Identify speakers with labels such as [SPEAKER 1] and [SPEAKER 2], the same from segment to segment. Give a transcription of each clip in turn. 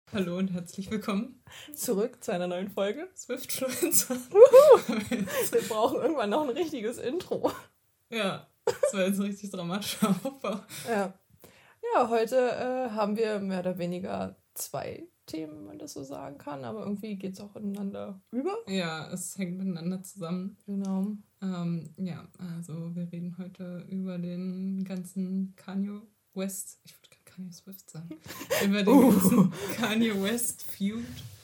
[SPEAKER 1] Hallo und herzlich willkommen
[SPEAKER 2] zurück zu einer neuen Folge.
[SPEAKER 1] Swiftfluencer.
[SPEAKER 2] Wir brauchen irgendwann noch ein richtiges Intro.
[SPEAKER 1] Ja, das war jetzt ein richtig dramatischer Aufbau.
[SPEAKER 2] Ja, heute haben wir mehr oder weniger zwei Themen, wenn man das so sagen kann, aber irgendwie geht es auch ineinander über.
[SPEAKER 1] Ja, es hängt miteinander zusammen.
[SPEAKER 2] Genau.
[SPEAKER 1] Ja, also wir reden heute über den ganzen Kanye West, ich würde gerne Kanye Swift sagen, über den ganzen Kanye West Feud.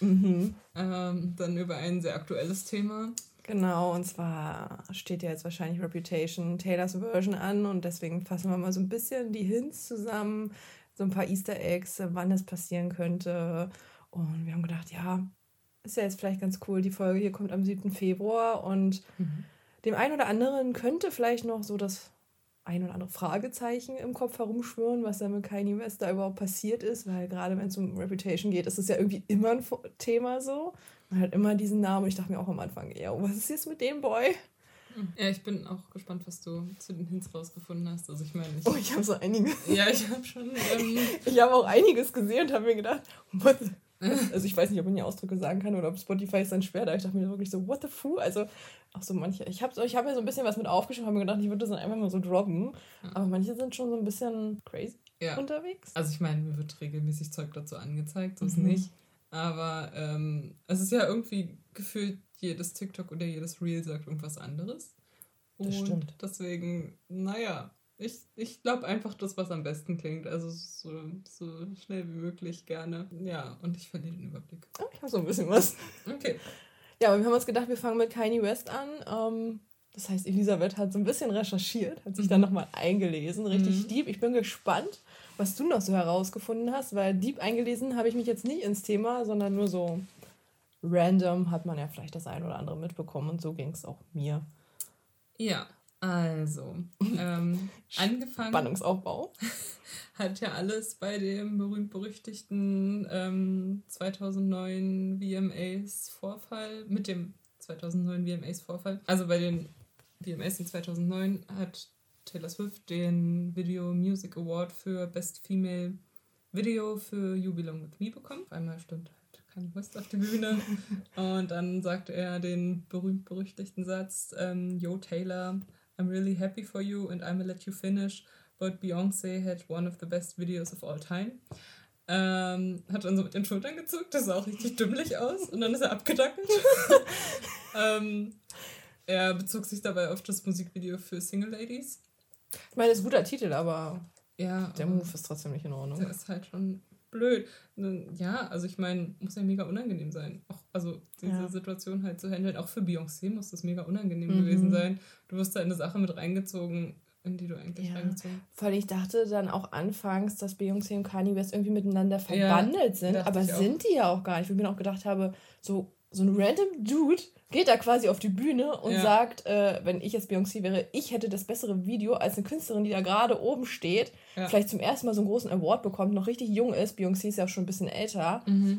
[SPEAKER 1] Dann über ein sehr aktuelles Thema.
[SPEAKER 2] Genau, und zwar steht ja jetzt wahrscheinlich Reputation, Taylors Version an und deswegen fassen wir mal so ein bisschen die Hints zusammen, so ein paar Easter Eggs, wann das passieren könnte. Und wir haben gedacht, ja, ist ja jetzt vielleicht ganz cool, die Folge hier kommt am 7. Februar und dem einen oder anderen könnte vielleicht noch so das ein oder andere Fragezeichen im Kopf herumschwirren, was da mit Kanye West da überhaupt passiert ist, weil gerade wenn es um Reputation geht, ist es ja irgendwie immer ein Thema so. Man hat immer diesen Namen und ich dachte mir auch am Anfang, ja, was ist jetzt mit dem Boy?
[SPEAKER 1] Ja, ich bin auch gespannt, was du zu den Hints rausgefunden hast. Also ich meine,
[SPEAKER 2] ich habe so einiges.
[SPEAKER 1] Ja, ich habe schon...
[SPEAKER 2] ich habe auch einiges gesehen und habe mir gedacht, what the... Also ich weiß nicht, ob man hier Ausdrücke sagen kann oder ob Spotify ist dann schwer, da ich dachte mir wirklich so, what the fu? Also auch so manche, ich hab mir so ein bisschen was mit aufgeschrieben, habe mir gedacht, ich würde das dann einfach mal so droppen, aber manche sind schon so ein bisschen crazy unterwegs.
[SPEAKER 1] Also ich meine, mir wird regelmäßig Zeug dazu angezeigt, so ist nicht, aber es ist ja irgendwie gefühlt, jedes TikTok oder jedes Reel sagt irgendwas anderes. Und das stimmt. Deswegen, naja, ich glaube einfach das, was am besten klingt. Also so schnell wie möglich gerne. Ja, und ich verliere den Überblick.
[SPEAKER 2] Oh, ich habe so ein bisschen was.
[SPEAKER 1] Okay.
[SPEAKER 2] Ja, aber wir haben uns gedacht, wir fangen mit Kanye West an. Das heißt, Elisabeth hat so ein bisschen recherchiert, hat sich dann nochmal eingelesen, richtig deep. Ich bin gespannt, was du noch so herausgefunden hast, weil deep eingelesen habe ich mich jetzt nicht ins Thema, sondern nur so random hat man ja vielleicht das ein oder andere mitbekommen und so ging es auch mir.
[SPEAKER 1] Ja, also, angefangen...
[SPEAKER 2] Spannungsaufbau.
[SPEAKER 1] Hat ja alles bei dem berühmt-berüchtigten 2009 VMAs-Vorfall, mit dem 2009 VMAs-Vorfall. Also bei den VMAs in 2009 hat Taylor Swift den Video Music Award für Best Female Video für You Belong With Me bekommen. Auf einmal stand halt Kanye West auf der Bühne und dann sagte er den berühmt-berüchtigten Satz, Yo Taylor, I'm really happy for you and I'ma let you finish, but Beyoncé had one of the best videos of all time. Hat dann so mit den Schultern gezuckt, das sah auch richtig dümmlich aus und dann ist er abgedackelt. Er bezog sich dabei auf das Musikvideo für Single Ladies.
[SPEAKER 2] Ich meine, das ist ein guter Titel, aber
[SPEAKER 1] ja,
[SPEAKER 2] der Move ist trotzdem nicht in Ordnung.
[SPEAKER 1] Der ist halt schon blöd. Ja, also ich meine, muss ja mega unangenehm sein. Auch, also diese Situation halt zu handeln, auch für Beyoncé muss das mega unangenehm gewesen sein. Du wirst da in eine Sache mit reingezogen, in die du eigentlich reingezogen hast.
[SPEAKER 2] Vor allem, ich dachte dann auch anfangs, dass Beyoncé und Kanye West irgendwie miteinander verbandelt sind, aber sind die ja auch gar nicht. Wo ich mir auch gedacht habe, so ein random Dude geht da quasi auf die Bühne und sagt, wenn ich jetzt Beyoncé wäre, ich hätte das bessere Video als eine Künstlerin, die da gerade oben steht, vielleicht zum ersten Mal so einen großen Award bekommt, noch richtig jung ist. Beyoncé ist ja auch schon ein bisschen älter.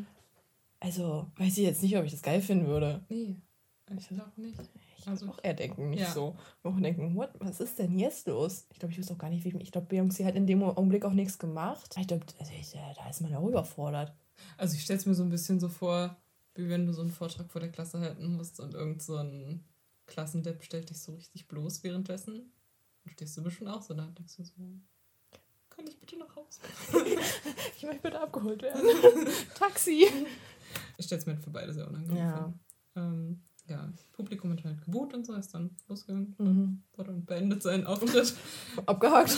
[SPEAKER 2] Also weiß ich jetzt nicht, ob ich das geil finden würde.
[SPEAKER 1] Nee, ich glaube nicht.
[SPEAKER 2] Ich würde auch eher denken, nicht so. Wir auch denken, was ist denn jetzt los? Ich glaube, ich wüsste auch gar nicht, wie... Ich glaube, Beyoncé hat in dem Augenblick auch nichts gemacht. Ich glaube, da ist man auch überfordert.
[SPEAKER 1] Also ich stelle es mir so ein bisschen so vor, wie wenn du so einen Vortrag vor der Klasse halten musst und irgend so ein Klassendepp stellt dich so richtig bloß währenddessen. Dann stehst du bestimmt auch so da und denkst du so, kann ich bitte nach Hause?
[SPEAKER 2] Ich möchte bitte abgeholt werden. Taxi!
[SPEAKER 1] Ich stelle es mir für beide sehr unangenehm vor. Ja, Publikum hat halt geboot und so, ist dann losgegangen. Hat dann beendet seinen Auftritt.
[SPEAKER 2] Abgehakt.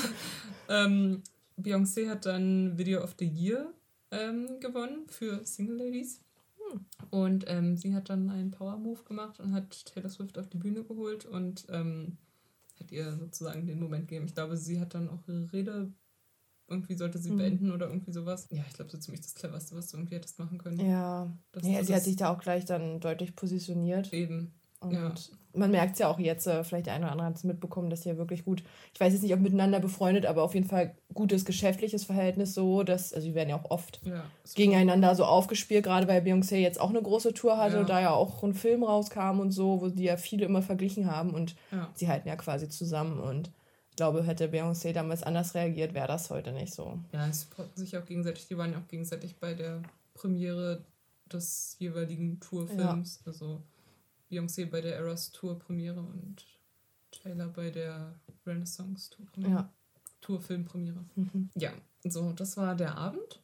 [SPEAKER 1] Beyoncé hat dann Video of the Year gewonnen für Single Ladies. Und sie hat dann einen Power-Move gemacht und hat Taylor Swift auf die Bühne geholt und hat ihr sozusagen den Moment gegeben. Ich glaube, sie hat dann auch ihre Rede, irgendwie sollte sie beenden oder irgendwie sowas. Ja, ich glaube, so ziemlich das Cleverste, was du irgendwie hättest machen können.
[SPEAKER 2] Ja, sie hat sich da auch gleich dann deutlich positioniert.
[SPEAKER 1] Eben.
[SPEAKER 2] Und man merkt es ja auch jetzt, vielleicht der eine oder andere hat es mitbekommen, dass sie ja wirklich gut, ich weiß jetzt nicht, ob miteinander befreundet, aber auf jeden Fall gutes geschäftliches Verhältnis so, dass, also die werden ja auch oft gegeneinander so aufgespielt, gerade weil Beyoncé jetzt auch eine große Tour hatte, da ja auch ein Film rauskam und so, wo die ja viele immer verglichen haben und sie halten ja quasi zusammen und ich glaube, hätte Beyoncé damals anders reagiert, wäre das heute nicht so.
[SPEAKER 1] Ja, sie supporten sich auch gegenseitig, die waren ja auch gegenseitig bei der Premiere des jeweiligen Tourfilms. Ja. Also Beyoncé bei der Eras Tour Premiere und Taylor bei der Renaissance Tour Premiere. Ja. Tourfilm-Premiere. Ja, so, das war der Abend.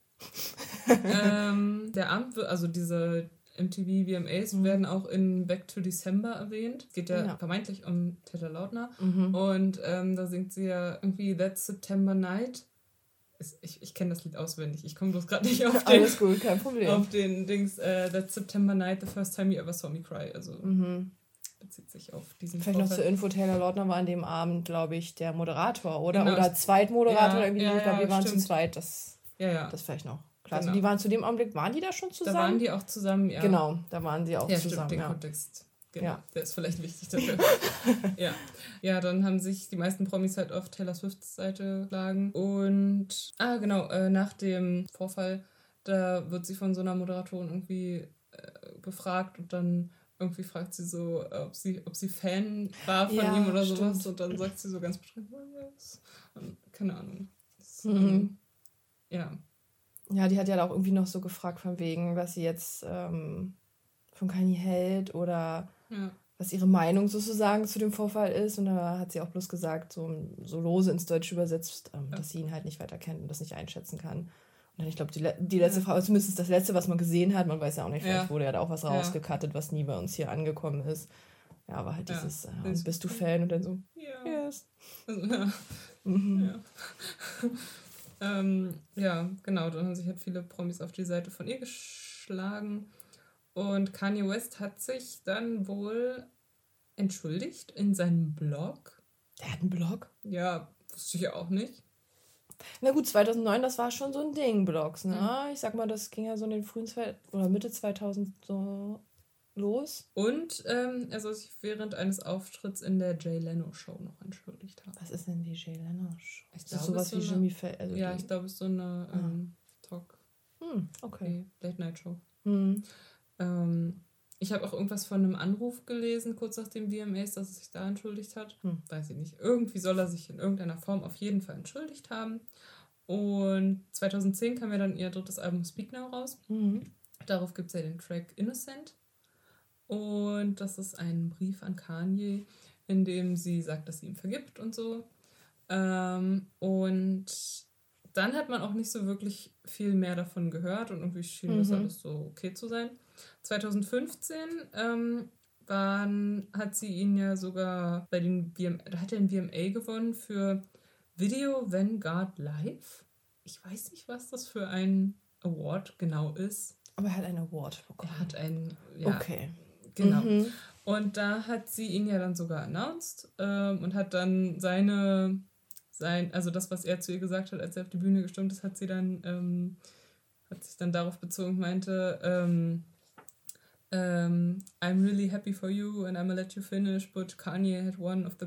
[SPEAKER 1] Der Abend, also diese MTV VMAs werden auch in Back to December erwähnt. Es geht ja vermeintlich um Taylor Lautner. Und da singt sie ja irgendwie That September Night. Ich kenne das Lied auswendig. Ich komme bloß gerade nicht auf den... Alles gut, kein Problem. Auf den Dings That September Night, the first time you ever saw me cry. Also bezieht sich auf diesen
[SPEAKER 2] Vielleicht Vorfall. Noch zur Info, Taylor Lautner war an dem Abend, glaube ich, der Moderator, oder? Genau. Oder Zweitmoderator. Ja, irgendwie. Ich glaube, die waren zu zweit. Das vielleicht noch. Klar, genau. Also die waren zu dem Augenblick, waren die da schon zusammen?
[SPEAKER 1] Da waren die auch zusammen, ja.
[SPEAKER 2] Genau, da waren sie auch zusammen.
[SPEAKER 1] Stimmt, den Kontext. Genau, der ist vielleicht wichtig dafür. Ja, dann haben sich die meisten Promis halt auf Taylor Swifts Seite geschlagen. Und, nach dem Vorfall, da wird sie von so einer Moderatorin irgendwie befragt und dann irgendwie fragt sie so, ob sie Fan war von ihm oder sowas. Stimmt. Und dann sagt sie so ganz bestimmt, was? Keine Ahnung. Das,
[SPEAKER 2] Ja, die hat ja auch irgendwie noch so gefragt von wegen, was sie jetzt von Kanye hält oder was ihre Meinung sozusagen zu dem Vorfall ist. Und da hat sie auch bloß gesagt, so lose ins Deutsche übersetzt, dass sie ihn halt nicht weiter kennt und das nicht einschätzen kann. Und dann, ich glaube, die letzte Frage, zumindest das letzte, was man gesehen hat, man weiß ja auch nicht, vielleicht wurde ja da auch was rausgecuttet, was nie bei uns hier angekommen ist. Ja, aber halt dieses, bist du Fan? Und dann so, yes.
[SPEAKER 1] Genau, dann haben sich halt viele Promis auf die Seite von ihr geschlagen. Und Kanye West hat sich dann wohl entschuldigt in seinem Blog.
[SPEAKER 2] Der hat einen Blog?
[SPEAKER 1] Ja, wusste ich ja auch nicht.
[SPEAKER 2] Na gut, 2009, das war schon so ein Ding, Blogs, ne? Ich sag mal, das ging ja so in den frühen oder Mitte 2000 so los. Und
[SPEAKER 1] er soll sich während eines Auftritts in der Jay Leno Show noch entschuldigt haben.
[SPEAKER 2] Was ist denn die Jay Leno Show?
[SPEAKER 1] Ist das sowas wie Jimmy Fallon? Also ja, ich glaube, es ist so eine Talk.
[SPEAKER 2] Okay.
[SPEAKER 1] Late-Night-Show. Ich habe auch irgendwas von einem Anruf gelesen, kurz nach dem VMAs, dass er sich da entschuldigt hat. Weiß ich nicht. Irgendwie soll er sich in irgendeiner Form auf jeden Fall entschuldigt haben. Und 2010 kam ja dann ihr drittes Album Speak Now raus. Darauf gibt es ja den Track Innocent. Und das ist ein Brief an Kanye, in dem sie sagt, dass sie ihm vergibt und so. Und dann hat man auch nicht so wirklich viel mehr davon gehört und irgendwie schien das alles so okay zu sein. 2015 hat sie ihn ja sogar bei den da hat er ein VMA gewonnen für Video Vanguard Live. Ich weiß nicht, was das für ein Award genau ist.
[SPEAKER 2] Aber er hat einen Award bekommen.
[SPEAKER 1] Er hat einen, okay. Genau. Und da hat sie ihn ja dann sogar announced und hat dann also das, was er zu ihr gesagt hat, als er auf die Bühne gestürmt ist, hat sich dann darauf bezogen und meinte, I'm really happy for you and I'm gonna let you finish, but Kanye had one of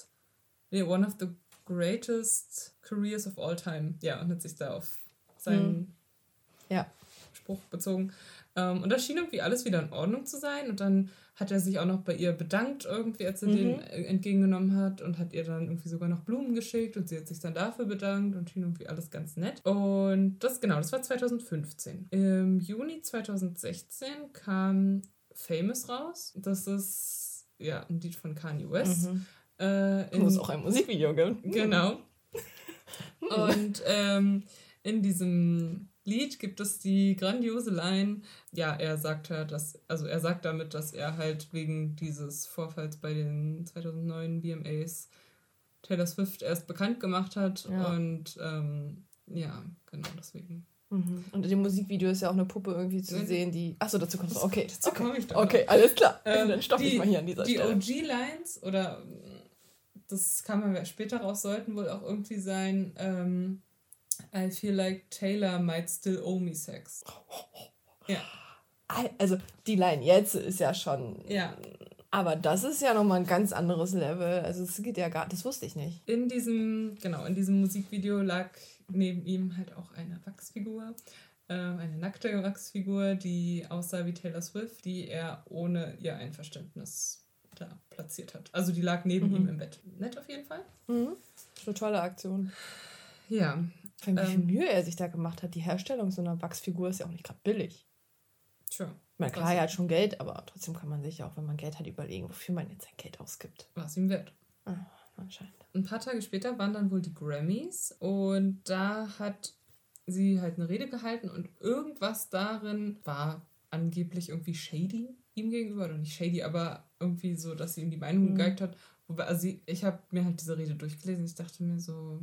[SPEAKER 1] the greatest careers of all time. Ja, und hat sich da auf seinen Spruch bezogen. Und das schien irgendwie alles wieder in Ordnung zu sein. Und dann hat er sich auch noch bei ihr bedankt, irgendwie, als er den entgegengenommen hat. Und hat ihr dann irgendwie sogar noch Blumen geschickt. Und sie hat sich dann dafür bedankt und schien irgendwie alles ganz nett. Und das war 2015. Im Juni 2016 kam Famous raus. Das ist ein Lied von Kanye West.
[SPEAKER 2] Wo es auch ein Musikvideo gibt.
[SPEAKER 1] Genau. Und in diesem Lied gibt es die grandiose Line, er sagt damit, dass er halt wegen dieses Vorfalls bei den 2009 VMAs Taylor Swift erst bekannt gemacht hat und genau deswegen.
[SPEAKER 2] Und in dem Musikvideo ist ja auch eine Puppe irgendwie zu sehen, die... Achso, dazu kommst du. Okay,
[SPEAKER 1] dazu komme ich doch.
[SPEAKER 2] Okay, alles klar. Dann stoppe ich mal hier an dieser Stelle.
[SPEAKER 1] Die OG-Lines, oder das kam ja später raus, sollten wohl auch irgendwie sein... I feel like Taylor might still owe me sex. Ja.
[SPEAKER 2] Also die Line jetzt ist ja schon... Ja. Aber das ist ja nochmal ein ganz anderes Level. Also es geht ja das wusste ich nicht.
[SPEAKER 1] In diesem Musikvideo lag neben ihm halt auch eine Wachsfigur. Eine nackte Wachsfigur, die aussah wie Taylor Swift, die er ohne ihr Einverständnis da platziert hat. Also die lag neben ihm im Bett. Nett auf jeden Fall.
[SPEAKER 2] Eine tolle Aktion.
[SPEAKER 1] Ja,
[SPEAKER 2] Wie viel Mühe er sich da gemacht hat. Die Herstellung so einer Wachsfigur ist ja auch nicht gerade billig.
[SPEAKER 1] Tja.
[SPEAKER 2] Ich meine, klar, er hat schon Geld, aber trotzdem kann man sich ja auch, wenn man Geld hat, überlegen, wofür man jetzt sein Geld ausgibt.
[SPEAKER 1] War es ihm wert.
[SPEAKER 2] Anscheinend.
[SPEAKER 1] Ein paar Tage später waren dann wohl die Grammys und da hat sie halt eine Rede gehalten und irgendwas darin war angeblich irgendwie shady ihm gegenüber. Oder nicht shady, aber irgendwie so, dass sie ihm die Meinung gegeigt hat. Wobei, also ich habe mir halt diese Rede durchgelesen. Ich dachte mir so,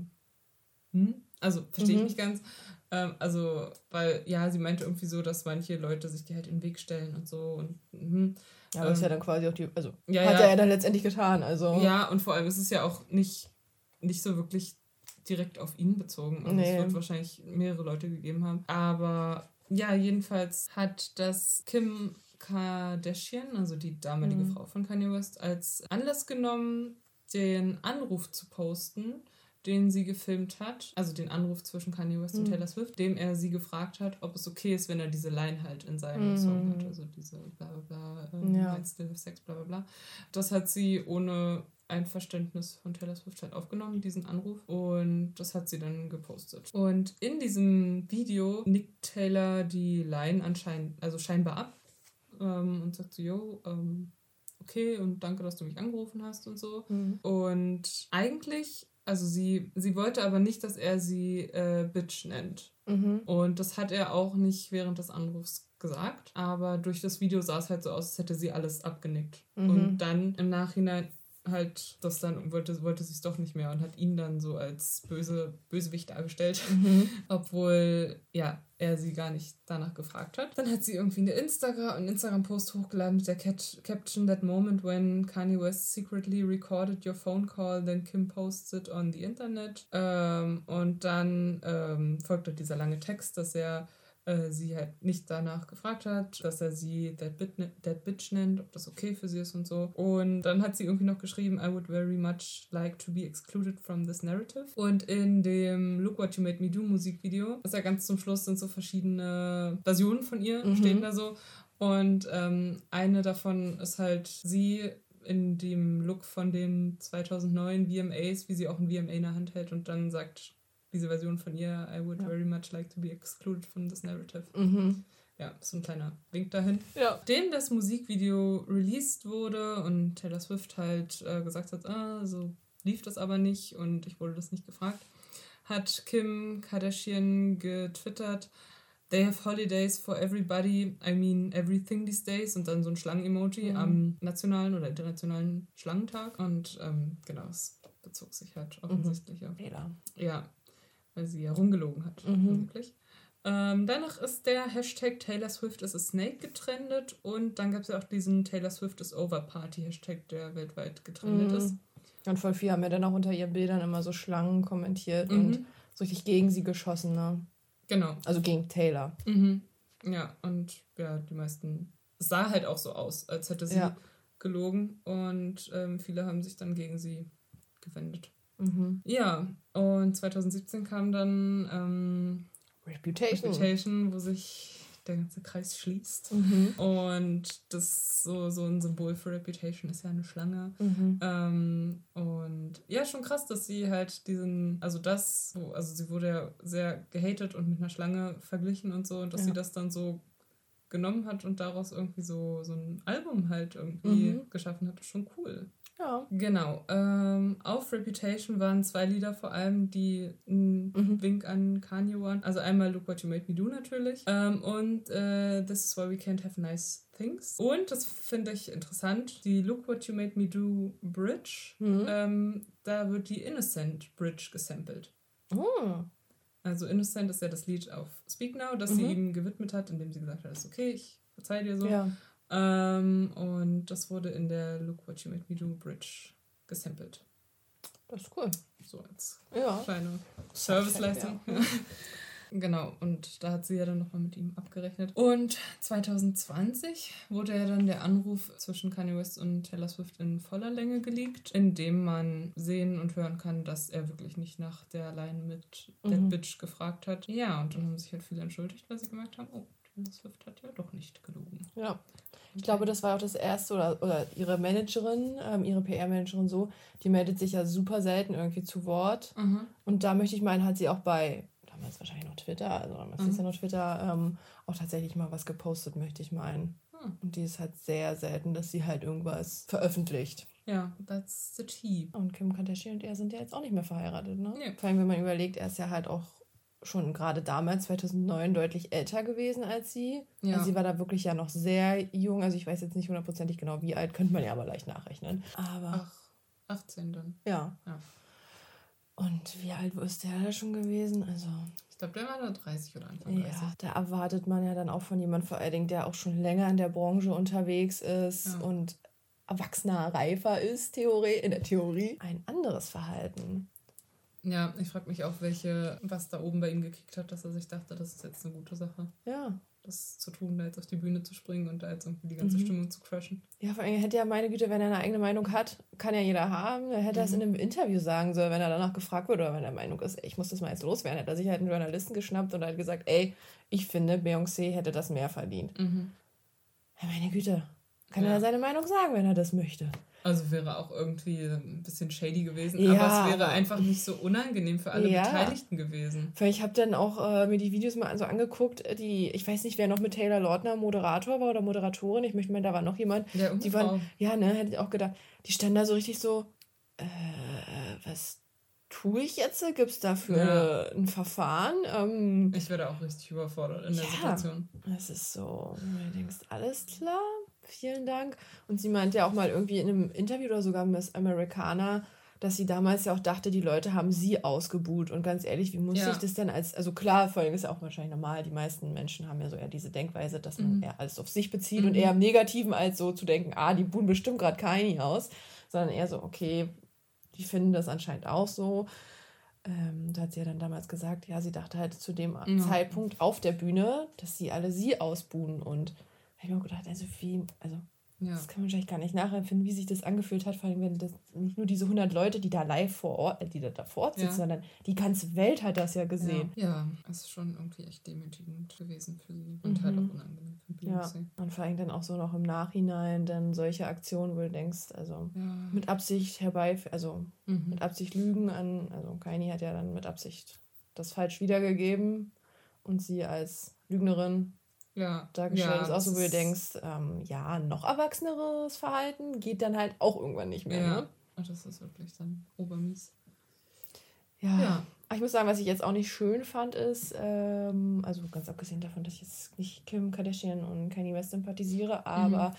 [SPEAKER 1] also verstehe ich nicht ganz. Also, weil, ja, sie meinte irgendwie so, dass manche Leute sich die halt in den Weg stellen und so. Und,
[SPEAKER 2] ja, aber ist ja dann quasi auch die, also hat
[SPEAKER 1] ja.
[SPEAKER 2] er ja dann letztendlich getan. Also.
[SPEAKER 1] Ja, und vor allem ist es ja auch nicht so wirklich direkt auf ihn bezogen. Also es wird wahrscheinlich mehrere Leute gegeben haben. Aber ja, jedenfalls hat das Kim Kardashian, also die damalige Frau von Kanye West, als Anlass genommen, den Anruf zu posten, den sie gefilmt hat, also den Anruf zwischen Kanye West und Taylor Swift, dem er sie gefragt hat, ob es okay ist, wenn er diese Line halt in seinem Song hat, also diese bla bla bla, still have sex, bla bla bla. Das hat sie ohne Einverständnis von Taylor Swift halt aufgenommen, diesen Anruf, und das hat sie dann gepostet. Und in diesem Video nickt Taylor die Line scheinbar ab und sagt so, yo, okay, und danke, dass du mich angerufen hast und so. Und eigentlich, also sie wollte aber nicht, dass er sie Bitch nennt. Und das hat er auch nicht während des Anrufs gesagt, aber durch das Video sah es halt so aus, als hätte sie alles abgenickt. Und dann im Nachhinein halt das dann wollte sie es doch nicht mehr und hat ihn dann so als Bösewicht dargestellt, obwohl ja er sie gar nicht danach gefragt hat. Dann hat sie irgendwie einen Instagram-Post hochgeladen mit der Caption "That moment when Kanye West secretly recorded your phone call, then Kim posts it on the internet." Und dann folgt halt dieser lange Text, dass er sie halt nicht danach gefragt hat, dass er sie that bitch nennt, ob das okay für sie ist und so. Und dann hat sie irgendwie noch geschrieben, "I would very much like to be excluded from this narrative." Und in dem Look What You Made Me Do Musikvideo, das ja ganz zum Schluss sind so verschiedene Versionen von ihr, stehen da so. Und eine davon ist halt sie in dem Look von den 2009 VMAs, wie sie auch ein VMA in der Hand hält und dann sagt diese Version von ihr, "I would very much like to be excluded from this narrative." Ja, so ein kleiner Wink dahin. Ja. Nachdem das Musikvideo released wurde und Taylor Swift halt gesagt hat, so lief das aber nicht und ich wurde das nicht gefragt, hat Kim Kardashian getwittert, "They have holidays for everybody, I mean everything these days", und dann so ein Schlangen-Emoji am nationalen oder internationalen Schlangentag. Und genau, es bezog sich halt offensichtlich auf. Ja, weil sie ja rumgelogen hat, angeblich. Danach ist der Hashtag Taylor Swift is a Snake getrendet und dann gab es ja auch diesen Taylor Swift is over Party Hashtag, der weltweit getrendet ist.
[SPEAKER 2] Und voll viele haben ja dann auch unter ihren Bildern immer so Schlangen kommentiert und so richtig gegen sie geschossen, ne?
[SPEAKER 1] Genau.
[SPEAKER 2] Also gegen Taylor.
[SPEAKER 1] Ja, und ja, die meisten, es sah halt auch so aus, als hätte sie gelogen und viele haben sich dann gegen sie gewendet. Ja, und 2017 kam dann Reputation, wo sich der ganze Kreis schließt. Und das so ein Symbol für Reputation ist ja eine Schlange. Und ja, schon krass, dass sie halt sie wurde ja sehr gehatet und mit einer Schlange verglichen und so, und dass sie das dann so genommen hat und daraus irgendwie so ein Album halt irgendwie geschaffen hat. Schon cool. Ja. Genau. Auf Reputation waren 2 Lieder vor allem, die ein Wink an Kanye waren. Also einmal Look What You Made Me Do natürlich und This Is Why We Can't Have Nice Things. Und, das finde ich interessant, die Look What You Made Me Do Bridge, da wird die Innocent Bridge gesampelt. Also Innocent ist ja das Lied auf Speak Now, das sie ihm gewidmet hat, indem sie gesagt hat, ist okay, ich verzeih dir so. Ja. Und das wurde in der Look What You Made Me Do Bridge gesampelt.
[SPEAKER 2] Das ist cool.
[SPEAKER 1] So als kleine Serviceleistung. Ja. Genau, und da hat sie ja dann nochmal mit ihm abgerechnet. Und 2020 wurde ja dann der Anruf zwischen Kanye West und Taylor Swift in voller Länge geleakt, in dem man sehen und hören kann, dass er wirklich nicht nach der Line mit That Bitch gefragt hat. Ja, und dann haben sich halt viele entschuldigt, weil sie gemerkt haben, Taylor Swift hat ja doch nicht gelogen. Ja.
[SPEAKER 2] Ich glaube, das war auch das erste, oder ihre Managerin, ihre PR-Managerin so, die meldet sich ja super selten irgendwie zu Wort. Und da möchte ich meinen, hat sie auch bei damals wahrscheinlich noch Twitter, also damals ist ja noch Twitter, auch tatsächlich mal was gepostet, möchte ich meinen. Und die ist halt sehr selten, dass sie halt irgendwas veröffentlicht.
[SPEAKER 1] Ja, that's the tea.
[SPEAKER 2] Und Kim Kardashian und er sind ja jetzt auch nicht mehr verheiratet, ne?
[SPEAKER 1] Nee.
[SPEAKER 2] Vor allem, wenn man überlegt, er ist ja halt auch schon gerade damals, 2009, deutlich älter gewesen als sie.
[SPEAKER 1] Ja.
[SPEAKER 2] Also sie war da wirklich ja noch sehr jung. Also ich weiß jetzt nicht hundertprozentig genau, wie alt, könnte man ja aber leicht nachrechnen. Aber
[SPEAKER 1] 18 dann.
[SPEAKER 2] ja.
[SPEAKER 1] Ja.
[SPEAKER 2] Und wie alt ist der da schon gewesen? Also
[SPEAKER 1] ich glaube, der war da 30 oder Anfang 30.
[SPEAKER 2] ja, da erwartet man ja dann auch von jemandem, vor allen Dingen, der auch schon länger in der Branche unterwegs ist und erwachsener, reifer ist, in der Theorie, ein anderes Verhalten.
[SPEAKER 1] Ja, ich frage mich auch, was da oben bei ihm gekickt hat, dass er sich dachte, das ist jetzt eine gute Sache.
[SPEAKER 2] Ja.
[SPEAKER 1] Das zu tun, da jetzt auf die Bühne zu springen und da jetzt irgendwie die ganze Stimmung zu crashen.
[SPEAKER 2] Ja, vor allem hätte ja, meine Güte, wenn er eine eigene Meinung hat, kann ja jeder haben, dann hätte er es in einem Interview sagen sollen, wenn er danach gefragt wird oder wenn er der Meinung ist, ey, ich muss das mal jetzt loswerden, hätte er sich halt einen Journalisten geschnappt und halt gesagt, ey, ich finde, Beyoncé hätte das mehr verdient. Ja, meine Güte, kann er seine Meinung sagen, wenn er das möchte.
[SPEAKER 1] Also wäre auch irgendwie ein bisschen shady gewesen, aber es wäre einfach nicht so unangenehm für alle Beteiligten gewesen.
[SPEAKER 2] Ich habe dann auch mir die Videos mal so angeguckt, ich weiß nicht, wer noch mit Taylor Lautner Moderator war oder Moderatorin, ich möchte meinen, da war noch jemand.
[SPEAKER 1] Ja,
[SPEAKER 2] die waren, ja, ne, hätte ich auch gedacht, die standen da so richtig so, was tue ich jetzt? Gibt es dafür ein Verfahren?
[SPEAKER 1] Ich werde auch richtig überfordert in der Situation.
[SPEAKER 2] Es ist so, du denkst, alles klar? Vielen Dank. Und sie meinte ja auch mal irgendwie in einem Interview oder sogar Miss Americana, dass sie damals ja auch dachte, die Leute haben sie ausgebuht. Und ganz ehrlich, wie muss ich das denn also klar, vor allem ist ja auch wahrscheinlich normal, die meisten Menschen haben ja so eher diese Denkweise, dass man eher alles auf sich bezieht und eher im Negativen als so zu denken, die buhen bestimmt gerade Kanye aus, sondern eher so, okay, die finden das anscheinend auch so. Da hat sie ja dann damals gesagt, ja, sie dachte halt zu dem Zeitpunkt auf der Bühne, dass sie alle sie ausbuhen und habe ich mir auch gedacht, das kann man wahrscheinlich gar nicht nachempfinden, wie sich das angefühlt hat, vor allem wenn das nicht nur diese 100 Leute, die da live vor Ort, die da vor Ort sitzen, sondern die ganze Welt hat das ja gesehen.
[SPEAKER 1] Ja, es ist schon irgendwie echt demütigend gewesen für sie und halt auch unangenehm für Beyoncé.
[SPEAKER 2] Ja, und vor allem dann auch so noch im Nachhinein dann solche Aktionen, wo du denkst, also mit Absicht mit Absicht Lügen also Kanye hat ja dann mit Absicht das falsch wiedergegeben und sie als Lügnerin dargestellt ist auch so, wo du denkst, noch erwachseneres Verhalten geht dann halt auch irgendwann nicht mehr.
[SPEAKER 1] Ja, und das ist wirklich dann obermies.
[SPEAKER 2] Ja. Ich muss sagen, was ich jetzt auch nicht schön fand, ist, also ganz abgesehen davon, dass ich jetzt nicht Kim Kardashian und Kanye West sympathisiere, aber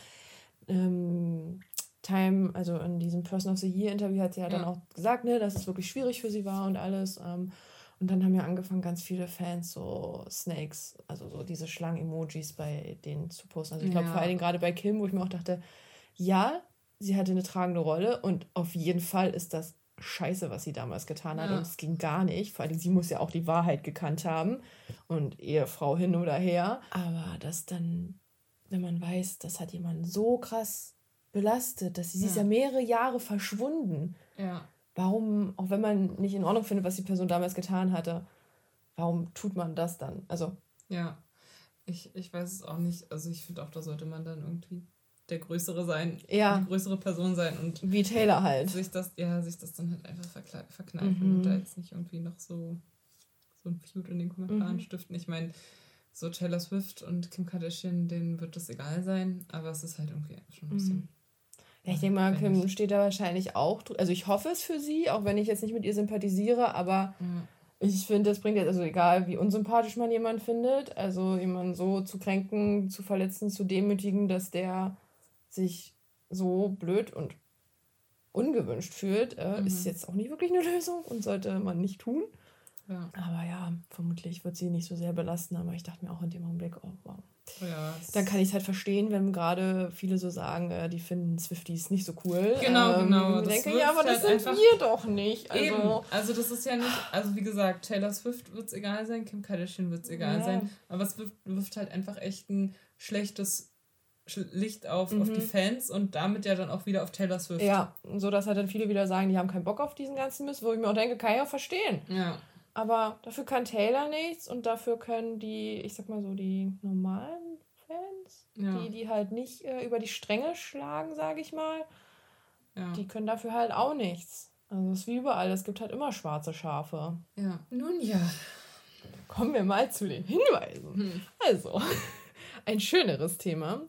[SPEAKER 2] Time, also in diesem Person of the Year Interview hat sie ja dann auch gesagt, ne, dass es wirklich schwierig für sie war und alles. Und dann haben ja angefangen, ganz viele Fans so Snakes, also so diese Schlangen-Emojis bei denen zu posten. Also ich glaube vor allen Dingen gerade bei Kim, wo ich mir auch dachte, ja, sie hatte eine tragende Rolle und auf jeden Fall ist das scheiße, was sie damals getan hat. Und es ging gar nicht. Vor allem, sie muss ja auch die Wahrheit gekannt haben und Ehefrau hin oder her. Aber das dann, wenn man weiß, das hat jemanden so krass belastet, dass sie ist ja mehrere Jahre verschwunden.
[SPEAKER 1] Ja.
[SPEAKER 2] Warum, auch wenn man nicht in Ordnung findet, was die Person damals getan hatte, warum tut man das dann? Also
[SPEAKER 1] ja, ich weiß es auch nicht. Also ich finde auch, da sollte man dann irgendwie der Größere sein, die größere Person sein und
[SPEAKER 2] wie Taylor halt.
[SPEAKER 1] Sich das dann halt einfach verkneifen und da jetzt nicht irgendwie noch so ein Feud in den Kommentaren stiften. Ich meine, so Taylor Swift und Kim Kardashian, denen wird das egal sein, aber es ist halt irgendwie schon ein bisschen...
[SPEAKER 2] Ja, ich denke mal, Kim steht da wahrscheinlich auch... Also ich hoffe es für sie, auch wenn ich jetzt nicht mit ihr sympathisiere, aber ich finde, das bringt jetzt, also egal wie unsympathisch man jemanden findet, also jemanden so zu kränken, zu verletzen, zu demütigen, dass der sich so blöd und ungewünscht fühlt, ist jetzt auch nicht wirklich eine Lösung und sollte man nicht tun. Ja. Aber ja, vermutlich wird sie nicht so sehr belasten, aber ich dachte mir auch in dem Augenblick, oh wow. Ja, dann kann ich es halt verstehen, wenn gerade viele so sagen, die finden Swifties nicht so cool. Genau. Ich denke, ja, aber das sind wir doch nicht. Also,
[SPEAKER 1] eben. Also das ist ja nicht, also wie gesagt, Taylor Swift wird es egal sein, Kim Kardashian wird es egal sein, aber es wirft halt einfach echt ein schlechtes Licht auf die Fans und damit ja dann auch wieder auf Taylor Swift.
[SPEAKER 2] Ja, so dass halt dann viele wieder sagen, die haben keinen Bock auf diesen ganzen Mist, wo ich mir auch denke, kann ich auch verstehen. Ja. Aber dafür kann Taylor nichts und dafür können die, ich sag mal so, die normalen Fans, die halt nicht über die Stränge schlagen, sage ich mal, die können dafür halt auch nichts. Also es ist wie überall, es gibt halt immer schwarze Schafe.
[SPEAKER 1] Ja. Nun ja.
[SPEAKER 2] kommen wir mal zu den Hinweisen. Also, ein schöneres Thema.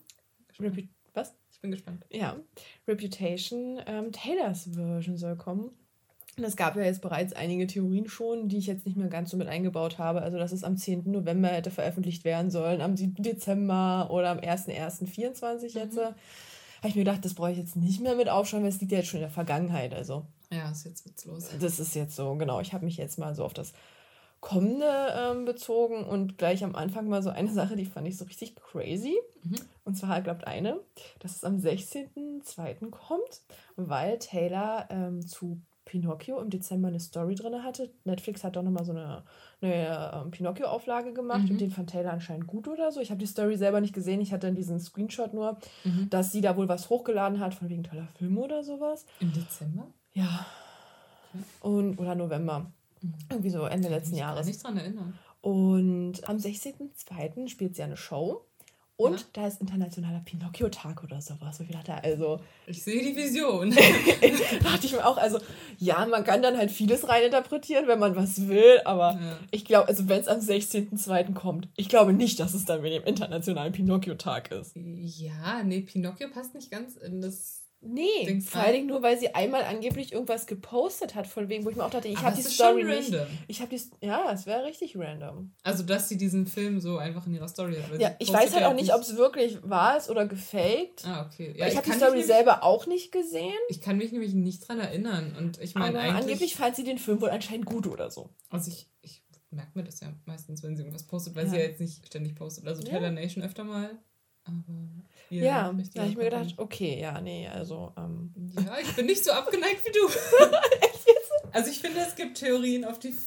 [SPEAKER 2] Was?
[SPEAKER 1] Ich bin gespannt.
[SPEAKER 2] Ja, Reputation, Taylors Version soll kommen. Und es gab ja jetzt bereits einige Theorien schon, die ich jetzt nicht mehr ganz so mit eingebaut habe. Also, dass es am 10. November hätte veröffentlicht werden sollen, am 7. Dezember oder am 1.1.24 jetzt. Habe ich mir gedacht, das brauche ich jetzt nicht mehr mit aufschauen, weil es liegt ja jetzt schon in der Vergangenheit.
[SPEAKER 1] Ja, ist jetzt witzlos.
[SPEAKER 2] Das ist jetzt so, genau. Ich habe mich jetzt mal so auf das Kommende bezogen und gleich am Anfang mal so eine Sache, die fand ich so richtig crazy. Und zwar glaubt eine, dass es am 16.02. kommt, weil Taylor zu Pinocchio im Dezember eine Story drin hatte. Netflix hat doch nochmal so eine Pinocchio-Auflage gemacht und den fand Taylor anscheinend gut oder so. Ich habe die Story selber nicht gesehen, ich hatte dann diesen Screenshot nur, dass sie da wohl was hochgeladen hat, von wegen toller Film oder sowas.
[SPEAKER 1] Im Dezember?
[SPEAKER 2] Ja. Okay. Oder November. Irgendwie so Ende letzten Jahres.
[SPEAKER 1] Ich kann mich nicht dran erinnern.
[SPEAKER 2] Und am 16.02. spielt sie eine Show. Und da ist internationaler Pinocchio-Tag oder sowas. Ich dachte, also...
[SPEAKER 1] Ich sehe die Vision.
[SPEAKER 2] dachte ich mir auch, also... Ja, man kann dann halt vieles reininterpretieren, wenn man was will. Aber ich glaube, also wenn es am 16.02. kommt, ich glaube nicht, dass es dann mit dem internationalen Pinocchio-Tag ist.
[SPEAKER 1] Ja, nee, Pinocchio passt nicht ganz in das...
[SPEAKER 2] Nee, vor allen Dingen nur, weil sie einmal angeblich irgendwas gepostet hat, von wegen, wo ich mir auch dachte, ich habe die Story nicht. Ja, es wäre richtig random.
[SPEAKER 1] Also, dass sie diesen Film so einfach in ihrer Story hat.
[SPEAKER 2] Ja, ich weiß halt auch nicht, ob es wirklich wahr ist oder gefaked.
[SPEAKER 1] Ah, okay. Ja,
[SPEAKER 2] ich habe die Story selber auch nicht gesehen.
[SPEAKER 1] Ich kann mich nämlich nicht dran erinnern. Und ich meine
[SPEAKER 2] eigentlich... angeblich fand sie den Film wohl anscheinend gut oder so.
[SPEAKER 1] Also ich merke mir das ja meistens, wenn sie irgendwas postet, weil sie ja jetzt nicht ständig postet. Also Taylor Nation öfter mal. Aber
[SPEAKER 2] da habe ich mir gedacht, okay, ja, nee, also...
[SPEAKER 1] Ja, ich bin nicht so abgeneigt wie du.
[SPEAKER 2] Echt jetzt?
[SPEAKER 1] Also ich finde, es gibt Theorien,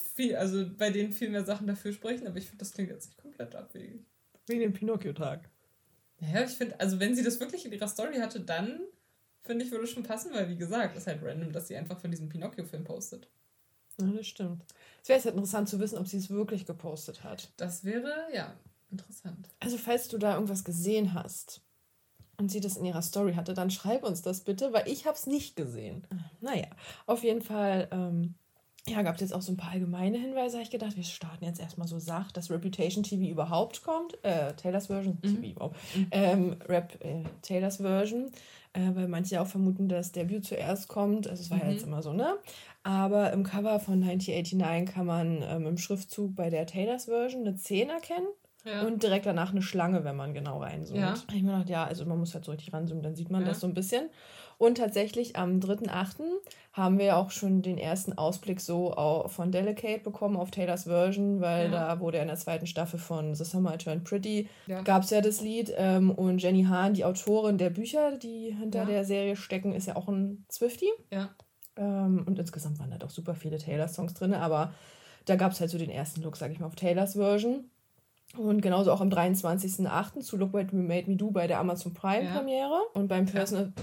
[SPEAKER 1] bei denen viel mehr Sachen dafür sprechen, aber ich finde, das klingt jetzt nicht komplett abwegig.
[SPEAKER 2] Wegen dem Pinocchio-Tag.
[SPEAKER 1] Naja, ich finde, also wenn sie das wirklich in ihrer Story hatte, dann finde ich, würde es schon passen, weil wie gesagt, ist halt random, dass sie einfach von diesem Pinocchio-Film postet.
[SPEAKER 2] Ja, das stimmt. Es wäre jetzt halt interessant zu wissen, ob sie es wirklich gepostet hat.
[SPEAKER 1] Das wäre, ja... interessant.
[SPEAKER 2] Also falls du da irgendwas gesehen hast und sie das in ihrer Story hatte, dann schreib uns das bitte, weil ich habe es nicht gesehen. Naja, auf jeden Fall gab es jetzt auch so ein paar allgemeine Hinweise, habe ich gedacht, wir starten jetzt erstmal so sacht, dass Reputation TV überhaupt kommt. Taylors Version, TV überhaupt. Taylors Version, weil manche auch vermuten, dass Debut zuerst kommt. Also es war ja jetzt immer so, ne? Aber im Cover von 1989 kann man im Schriftzug bei der Taylors Version eine 10 erkennen. Ja. Und direkt danach eine Schlange, wenn man genau reinzoomt. Ja. Ich habe mir gedacht, also man muss halt so richtig ranzoomen, dann sieht man das so ein bisschen. Und tatsächlich am 3.8. haben wir auch schon den ersten Ausblick so von Delicate bekommen auf Taylors Version, weil da wurde in der 2. Staffel von The Summer I Turned Pretty gab es ja das Lied. Und Jenny Han, die Autorin der Bücher, die hinter der Serie stecken, ist ja auch ein Swiftie. Ja. Und insgesamt waren da doch super viele Taylor-Songs drin, aber da gab es halt so den ersten Look, sag ich mal, auf Taylors Version. Und genauso auch am 23.08. zu Look What You Made Me Do bei der Amazon Prime Premiere. Und beim Person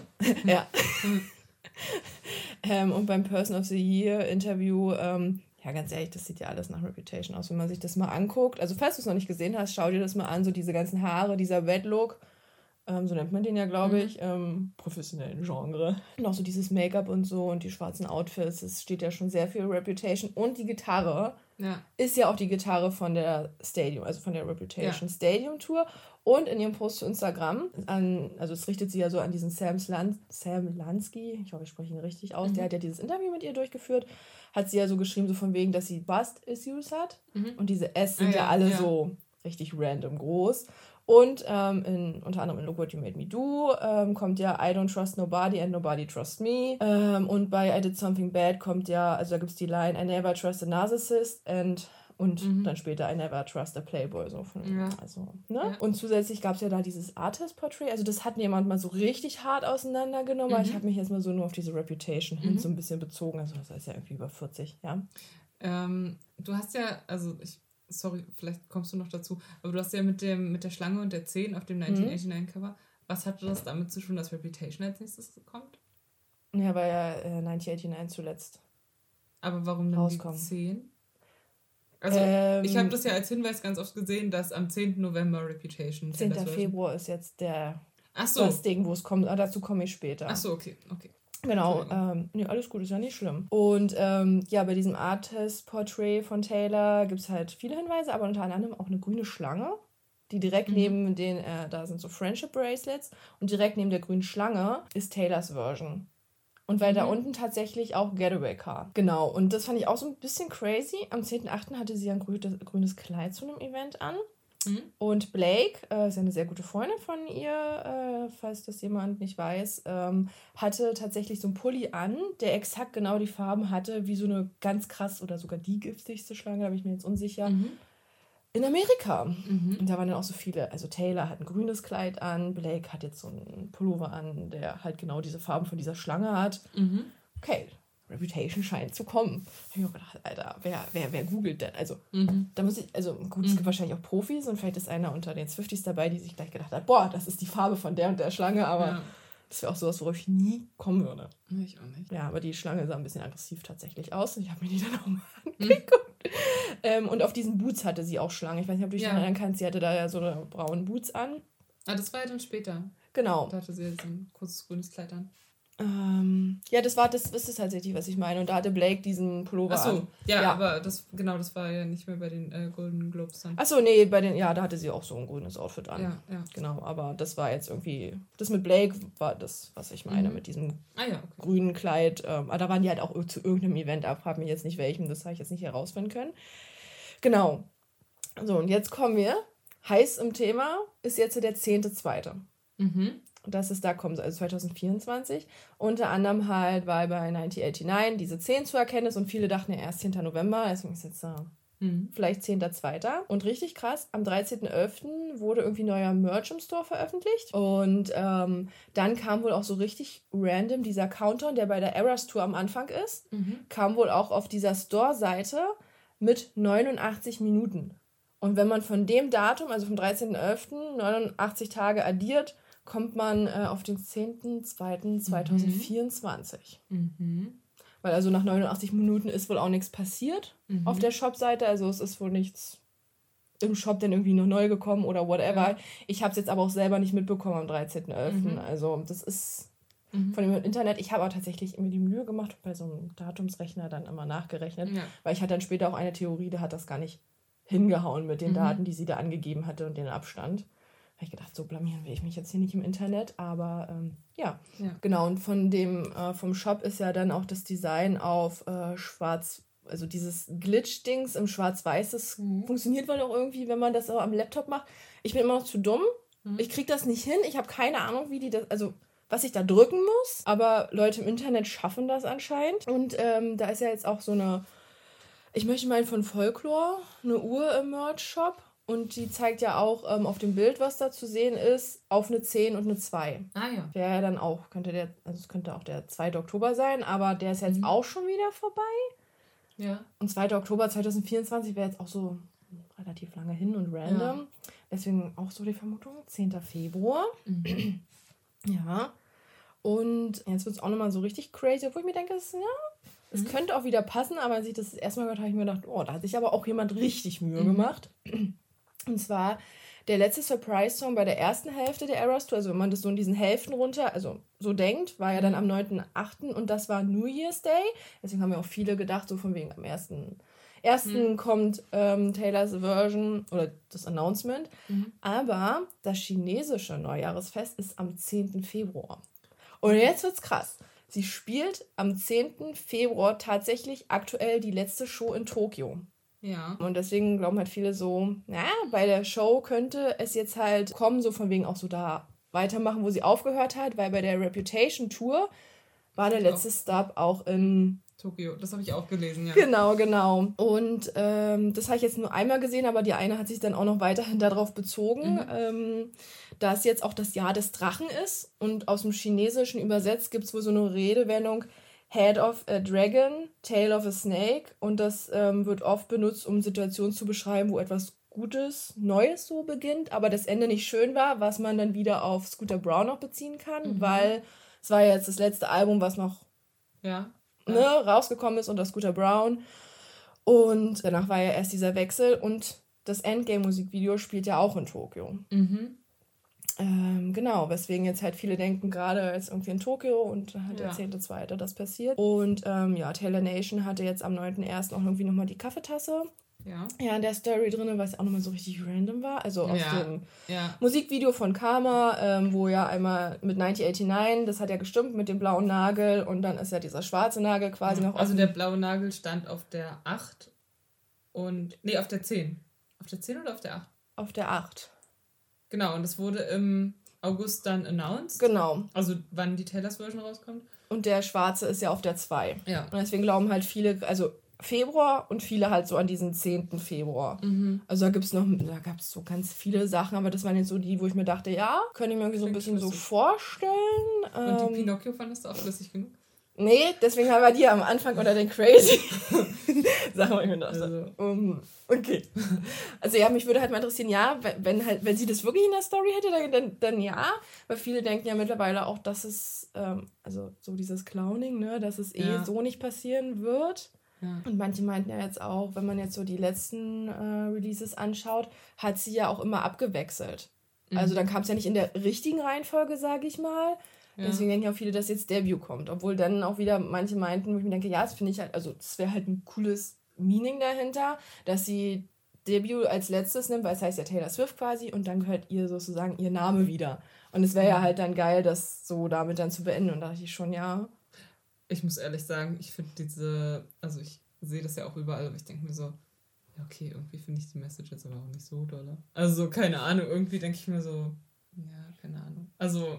[SPEAKER 2] und beim Person of the Year Interview, ganz ehrlich, das sieht ja alles nach Reputation aus, wenn man sich das mal anguckt. Also falls du es noch nicht gesehen hast, schau dir das mal an, so diese ganzen Haare, dieser Wet Look. So nennt man den ja, glaube ich, professionellen Genre. Und auch so dieses Make-up und so und die schwarzen Outfits, es steht ja schon sehr viel Reputation. Und die Gitarre ist ja auch die Gitarre von der Stadium, also von der Reputation Stadium Tour. Und in ihrem Post zu Instagram, also es richtet sie ja so an diesen Sam Lansky, ich hoffe, ich spreche ihn richtig aus, der hat ja dieses Interview mit ihr durchgeführt, hat sie ja so geschrieben, so von wegen, dass sie Bust-Issues hat. Und diese S sind ja alle so richtig random groß. Und unter anderem in Look What You Made Me Do kommt ja I Don't Trust Nobody and Nobody Trust Me. Und bei I Did Something Bad kommt ja, also da gibt es die Line I Never Trust a Narcissist und dann später I Never Trust a Playboy. So also, ne? Und zusätzlich gab es ja da dieses Artist-Portrait. Also das hat jemand mal so richtig hart auseinandergenommen. Aber ich habe mich jetzt mal so nur auf diese Reputation hin so ein bisschen bezogen. Also das ist ja irgendwie über 40, ja.
[SPEAKER 1] Du hast ja, sorry, vielleicht kommst du noch dazu, aber du hast ja mit der Schlange und der 10 auf dem 1989-Cover, was hatte das damit zu tun, dass Reputation als nächstes kommt?
[SPEAKER 2] Ja, weil ja 1989 zuletzt
[SPEAKER 1] aber warum dann die 10? Also ich habe das ja als Hinweis ganz oft gesehen, dass am 10. November Reputation...
[SPEAKER 2] 10. Februar ist jetzt das Ding, wo es kommt, dazu komme ich später.
[SPEAKER 1] Ach so, okay.
[SPEAKER 2] Genau, nee, alles gut, ist ja nicht schlimm. Und ja, bei diesem Artist-Portrait von Taylor gibt es halt viele Hinweise, aber unter anderem auch eine grüne Schlange, die direkt neben den, da sind so Friendship-Bracelets und direkt neben der grünen Schlange ist Taylors Version. Und weil da unten tatsächlich auch Getaway Car. Genau, und das fand ich auch so ein bisschen crazy. Am 10.8. hatte sie ein grünes Kleid zu einem Event an. Und Blake, ist ja eine sehr gute Freundin von ihr, falls das jemand nicht weiß, hatte tatsächlich so einen Pulli an, der exakt genau die Farben hatte, wie so eine ganz krass oder sogar die giftigste Schlange, da bin ich mir jetzt unsicher, in Amerika. Und da waren dann auch so viele, also Taylor hat ein grünes Kleid an, Blake hat jetzt so einen Pullover an, der halt genau diese Farben von dieser Schlange hat. Okay, Reputation scheint zu kommen. Da habe ich mir gedacht, Alter, wer googelt denn? Also, da muss ich, also gut, es gibt wahrscheinlich auch Profis und vielleicht ist einer unter den Swifties dabei, die sich gleich gedacht hat, boah, das ist die Farbe von der und der Schlange, aber das wäre auch sowas, worauf ich nie kommen würde.
[SPEAKER 1] Ich auch nicht.
[SPEAKER 2] Ja, aber die Schlange sah ein bisschen aggressiv tatsächlich aus und ich habe mir die dann auch mal angeguckt. Und auf diesen Boots hatte sie auch Schlange. Ich weiß nicht, ob du dich daran erinnern kannst, sie hatte da ja so eine braunen Boots an.
[SPEAKER 1] Ah, das war ja dann später.
[SPEAKER 2] Genau.
[SPEAKER 1] Da hatte sie so ein kurzes grünes Kleid an.
[SPEAKER 2] Ja, das ist tatsächlich, was ich meine. Und da hatte Blake diesen Pullover an.
[SPEAKER 1] Ja, aber das war ja nicht mehr bei den Golden Globes dann.
[SPEAKER 2] Achso, nee, da hatte sie auch so ein grünes Outfit an.
[SPEAKER 1] Ja.
[SPEAKER 2] Genau, aber das war jetzt irgendwie, das mit Blake war das, was ich meine, mit diesem grünen Kleid. Aber da waren die halt auch zu irgendeinem Event ab, frag mich jetzt nicht welchem, das habe ich jetzt nicht herausfinden können. Genau. So, und jetzt kommen wir. Heiß im Thema ist jetzt der 10.2. Das ist da kommt, also 2024. Unter anderem halt, weil bei 1989 diese 10 zu erkennen ist und viele dachten ja erst 10. November, deswegen ist jetzt vielleicht 10.2. Und richtig krass, am 13.11. wurde irgendwie neuer Merch im Store veröffentlicht. Und dann kam wohl auch so richtig random dieser Countdown, der bei der Eras Tour am Anfang ist, kam wohl auch auf dieser Store-Seite mit 89 Minuten. Und wenn man von dem Datum, also vom 13.11., 89 Tage addiert, kommt man auf den 10.02.2024. Weil also nach 89 Minuten ist wohl auch nichts passiert auf der Shop-Seite. Also es ist wohl nichts im Shop dann irgendwie noch neu gekommen oder whatever. Ja. Ich habe es jetzt aber auch selber nicht mitbekommen am 13.11. Also das ist von dem Internet. Ich habe aber tatsächlich mir die Mühe gemacht und bei so einem Datumsrechner dann immer nachgerechnet. Ja. Weil ich hatte dann später auch eine Theorie, da hat das gar nicht hingehauen mit den Daten, die sie da angegeben hatte und den Abstand. Da habe ich gedacht, so blamieren will ich mich jetzt hier nicht im Internet, aber ja. Genau, und vom Shop ist ja dann auch das Design auf schwarz, also dieses Glitch-Dings im Schwarz-Weiß, das funktioniert wohl auch irgendwie, wenn man das auch am Laptop macht. Ich bin immer noch zu dumm, ich kriege das nicht hin, ich habe keine Ahnung, wie die das, also was ich da drücken muss, aber Leute im Internet schaffen das anscheinend. Und da ist ja jetzt auch so eine, ich möchte mal von Folklore, eine Uhr im Merch-Shop. Und die zeigt ja auch auf dem Bild, was da zu sehen ist, auf eine 10 und eine 2.
[SPEAKER 1] Ah ja.
[SPEAKER 2] Der ja dann auch, es könnte auch der 2. Oktober sein, aber der ist jetzt auch schon wieder vorbei. Ja. Und 2. Oktober 2024 wäre jetzt auch so relativ lange hin und random. Ja. Deswegen auch so die Vermutung, 10. Februar. Ja. Und jetzt wird es auch nochmal so richtig crazy, obwohl ich mir denke, es könnte auch wieder passen, aber als ich das erstmal gehört habe, habe ich mir gedacht, oh, da hat sich aber auch jemand richtig Mühe gemacht. Und zwar der letzte Surprise-Song bei der ersten Hälfte der Eras Tour, also wenn man das so in diesen Hälften runter, also so denkt, war ja dann am 9.8. und das war New Year's Day. Deswegen haben ja auch viele gedacht, so von wegen am 1.1. kommt Taylors Version oder das Announcement. Aber das chinesische Neujahresfest ist am 10. Februar. Und jetzt wird's krass. Sie spielt am 10. Februar tatsächlich aktuell die letzte Show in Tokio. Ja. Und deswegen glauben halt viele so, bei der Show könnte es jetzt halt kommen, so von wegen auch so da weitermachen, wo sie aufgehört hat, weil bei der Reputation Tour war der letzte Stop auch in
[SPEAKER 1] Tokio, das habe ich auch gelesen, ja.
[SPEAKER 2] Genau. Und das habe ich jetzt nur einmal gesehen, aber die eine hat sich dann auch noch weiterhin darauf bezogen, da es jetzt auch das Jahr des Drachen ist und aus dem Chinesischen übersetzt gibt es wohl so eine Redewendung, Head of a Dragon, Tail of a Snake, und das wird oft benutzt, um Situationen zu beschreiben, wo etwas Gutes, Neues so beginnt, aber das Ende nicht schön war, was man dann wieder auf Scooter Braun noch beziehen kann, weil es war ja jetzt das letzte Album, was noch rausgekommen ist unter Scooter Braun, und danach war ja erst dieser Wechsel und das Endgame-Musikvideo spielt ja auch in Tokio. Genau, weswegen jetzt halt viele denken, gerade jetzt irgendwie in Tokio und halt der 10.2. das passiert. Und Taylor Nation hatte jetzt am 9.1. auch irgendwie nochmal die Kaffeetasse. Ja, in der Story drin, was auch nochmal so richtig random war. Also aus dem Musikvideo von Karma, wo ja einmal mit 1989, das hat ja gestimmt mit dem blauen Nagel und dann ist ja dieser schwarze Nagel quasi noch
[SPEAKER 1] Also der blaue Nagel stand auf der 8 und... Nee, auf der 10. Auf der 10 oder auf der 8?
[SPEAKER 2] Auf der 8.
[SPEAKER 1] Genau, und das wurde im August dann announced.
[SPEAKER 2] Genau.
[SPEAKER 1] Also wann die Taylors Version rauskommt.
[SPEAKER 2] Und der schwarze ist ja auf der 2.
[SPEAKER 1] Ja.
[SPEAKER 2] Und deswegen glauben halt viele, also Februar und viele halt so an diesen 10. Februar. Also da gab es so ganz viele Sachen, aber das waren jetzt so die, wo ich mir dachte, ja, könnte ich mir irgendwie so ein bisschen so vorstellen.
[SPEAKER 1] Und die Pinocchio fandest du auch flüssig genug?
[SPEAKER 2] Nee, deswegen haben wir die am Anfang unter den Crazy Sachen, wo ich mir dachte. Okay. Also ja, mich würde halt mal interessieren, ja, wenn sie das wirklich in der Story hätte, dann ja. Weil viele denken ja mittlerweile auch, dass es, also so dieses Clowning, ne, dass es so nicht passieren wird. Ja. Und manche meinten ja jetzt auch, wenn man jetzt so die letzten Releases anschaut, hat sie ja auch immer abgewechselt. Also dann kam es ja nicht in der richtigen Reihenfolge, sage ich mal. Ja. Deswegen denken ja auch viele, dass jetzt Debut kommt. Obwohl dann auch wieder manche meinten, wo ich mir denke, ja, das finde ich halt, also das wäre halt ein cooles Meaning dahinter, dass sie Debut als letztes nimmt, weil es heißt ja Taylor Swift quasi und dann gehört ihr sozusagen ihr Name wieder. Und es wäre ja halt dann geil, das so damit dann zu beenden. Und da dachte ich schon, ja...
[SPEAKER 1] Ich muss ehrlich sagen, ich finde also ich sehe das ja auch überall, aber ich denke mir so, ja okay, irgendwie finde ich die Message jetzt aber auch nicht so doll. Also keine Ahnung, irgendwie denke ich mir so, ja, keine Ahnung. Also,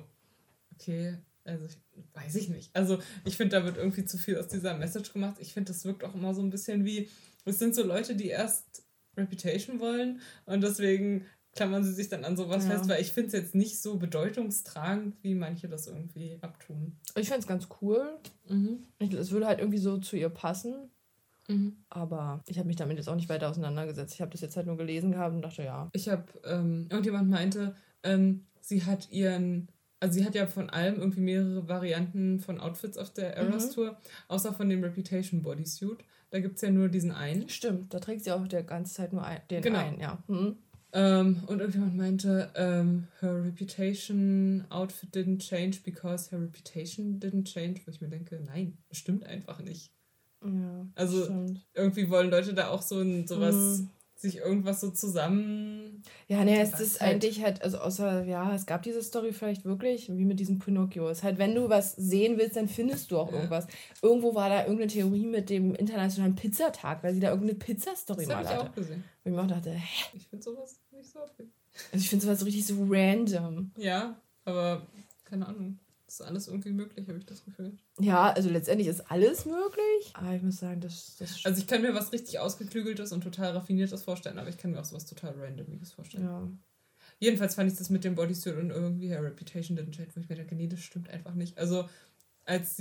[SPEAKER 1] okay, also weiß ich nicht. Also ich finde, da wird irgendwie zu viel aus dieser Message gemacht. Ich finde, das wirkt auch immer so ein bisschen wie, es sind so Leute, die erst Reputation wollen und deswegen klammern sie sich dann an sowas fest, weil ich finde es jetzt nicht so bedeutungstragend, wie manche das irgendwie abtun.
[SPEAKER 2] Ich finde es ganz cool. Es würde halt irgendwie so zu ihr passen. Aber ich habe mich damit jetzt auch nicht weiter auseinandergesetzt. Ich habe das jetzt halt nur gelesen gehabt und dachte, ja.
[SPEAKER 1] Ich habe, irgendjemand meinte, sie hat ja von allem irgendwie mehrere Varianten von Outfits auf der Eras Tour, außer von dem Reputation Bodysuit. Da gibt es ja nur diesen einen.
[SPEAKER 2] Stimmt, da trägt sie auch die ganze Zeit nur den einen, ja.
[SPEAKER 1] Und irgendjemand meinte, her reputation outfit didn't change because her reputation didn't change, wo ich mir denke, nein, das stimmt einfach nicht.
[SPEAKER 2] Ja,
[SPEAKER 1] also stimmt. Irgendwie wollen Leute da auch sowas sich irgendwas so zusammen...
[SPEAKER 2] Ja, ne, es ist halt eigentlich halt, also außer, ja, es gab diese Story vielleicht wirklich, wie mit diesem Pinocchio. Es ist halt, wenn du was sehen willst, dann findest du auch irgendwas. Irgendwo war da irgendeine Theorie mit dem internationalen Pizzatag, weil sie da irgendeine Pizza-Story mal hatte. Das habe ich auch gesehen. Und ich mir auch dachte, hä?
[SPEAKER 1] Ich finde sowas nicht so aufregend.
[SPEAKER 2] Also ich finde sowas so richtig so random.
[SPEAKER 1] Ja, aber keine Ahnung. Das ist alles irgendwie möglich, habe ich das Gefühl.
[SPEAKER 2] Ja, also letztendlich ist alles möglich. Aber ich muss sagen, das
[SPEAKER 1] also ich kann mir was richtig Ausgeklügeltes und total Raffiniertes vorstellen, aber ich kann mir auch sowas total Randomiges vorstellen. Ja. Jedenfalls fand ich das mit dem Bodysuit und irgendwie her Reputation didn't change, wo ich mir denke, nee, das stimmt einfach nicht. Also als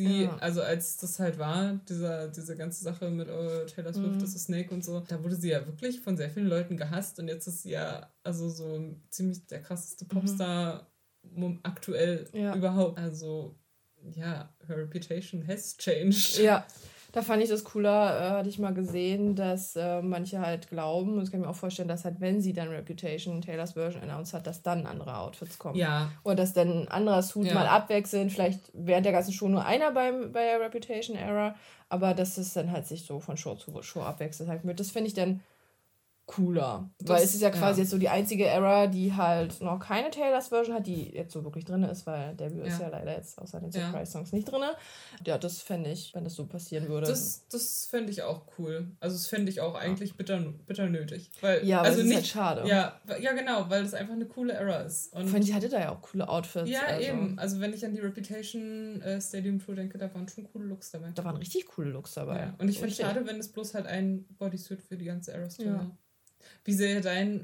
[SPEAKER 1] das halt war, diese ganze Sache mit Taylor Swift, das ist Snake und so, da wurde sie ja wirklich von sehr vielen Leuten gehasst und jetzt ist sie ja also so ziemlich der krasseste Popstar aktuell überhaupt. Also, ja, her reputation has changed.
[SPEAKER 2] Ja, da fand ich das cooler, hatte ich mal gesehen, dass manche halt glauben, und das kann ich mir auch vorstellen, dass halt, wenn sie dann Reputation, Taylors Version announced hat, dass dann andere Outfits kommen. Ja. Oder dass dann ein anderer Suit mal abwechseln, vielleicht während der ganzen Show nur einer bei der Reputation Era, aber dass es dann halt sich so von Show zu Show abwechselt halt mit. Das finde ich dann cooler. Weil es ist ja quasi jetzt so die einzige Era, die halt noch keine Taylors Version hat, die jetzt so wirklich drin ist, weil Debut ist ja leider jetzt außer den Surprise-Songs nicht drin. Ja, das fände ich, wenn das so passieren würde.
[SPEAKER 1] Das fände ich auch cool. Also das fände ich auch eigentlich bitter nötig. Weil,
[SPEAKER 2] ja,
[SPEAKER 1] also
[SPEAKER 2] das ist halt schade.
[SPEAKER 1] Ja, genau, weil das einfach eine coole Era ist. Und
[SPEAKER 2] ich hatte da ja auch coole Outfits.
[SPEAKER 1] Ja, also. Eben. Also wenn ich an die Reputation Stadium Tour denke, da waren schon coole Looks dabei.
[SPEAKER 2] Da waren richtig coole Looks dabei.
[SPEAKER 1] Ja. Und ich finde es schade, wenn es bloß halt ein Bodysuit für die ganze Eras Tour war. Wie sähe dein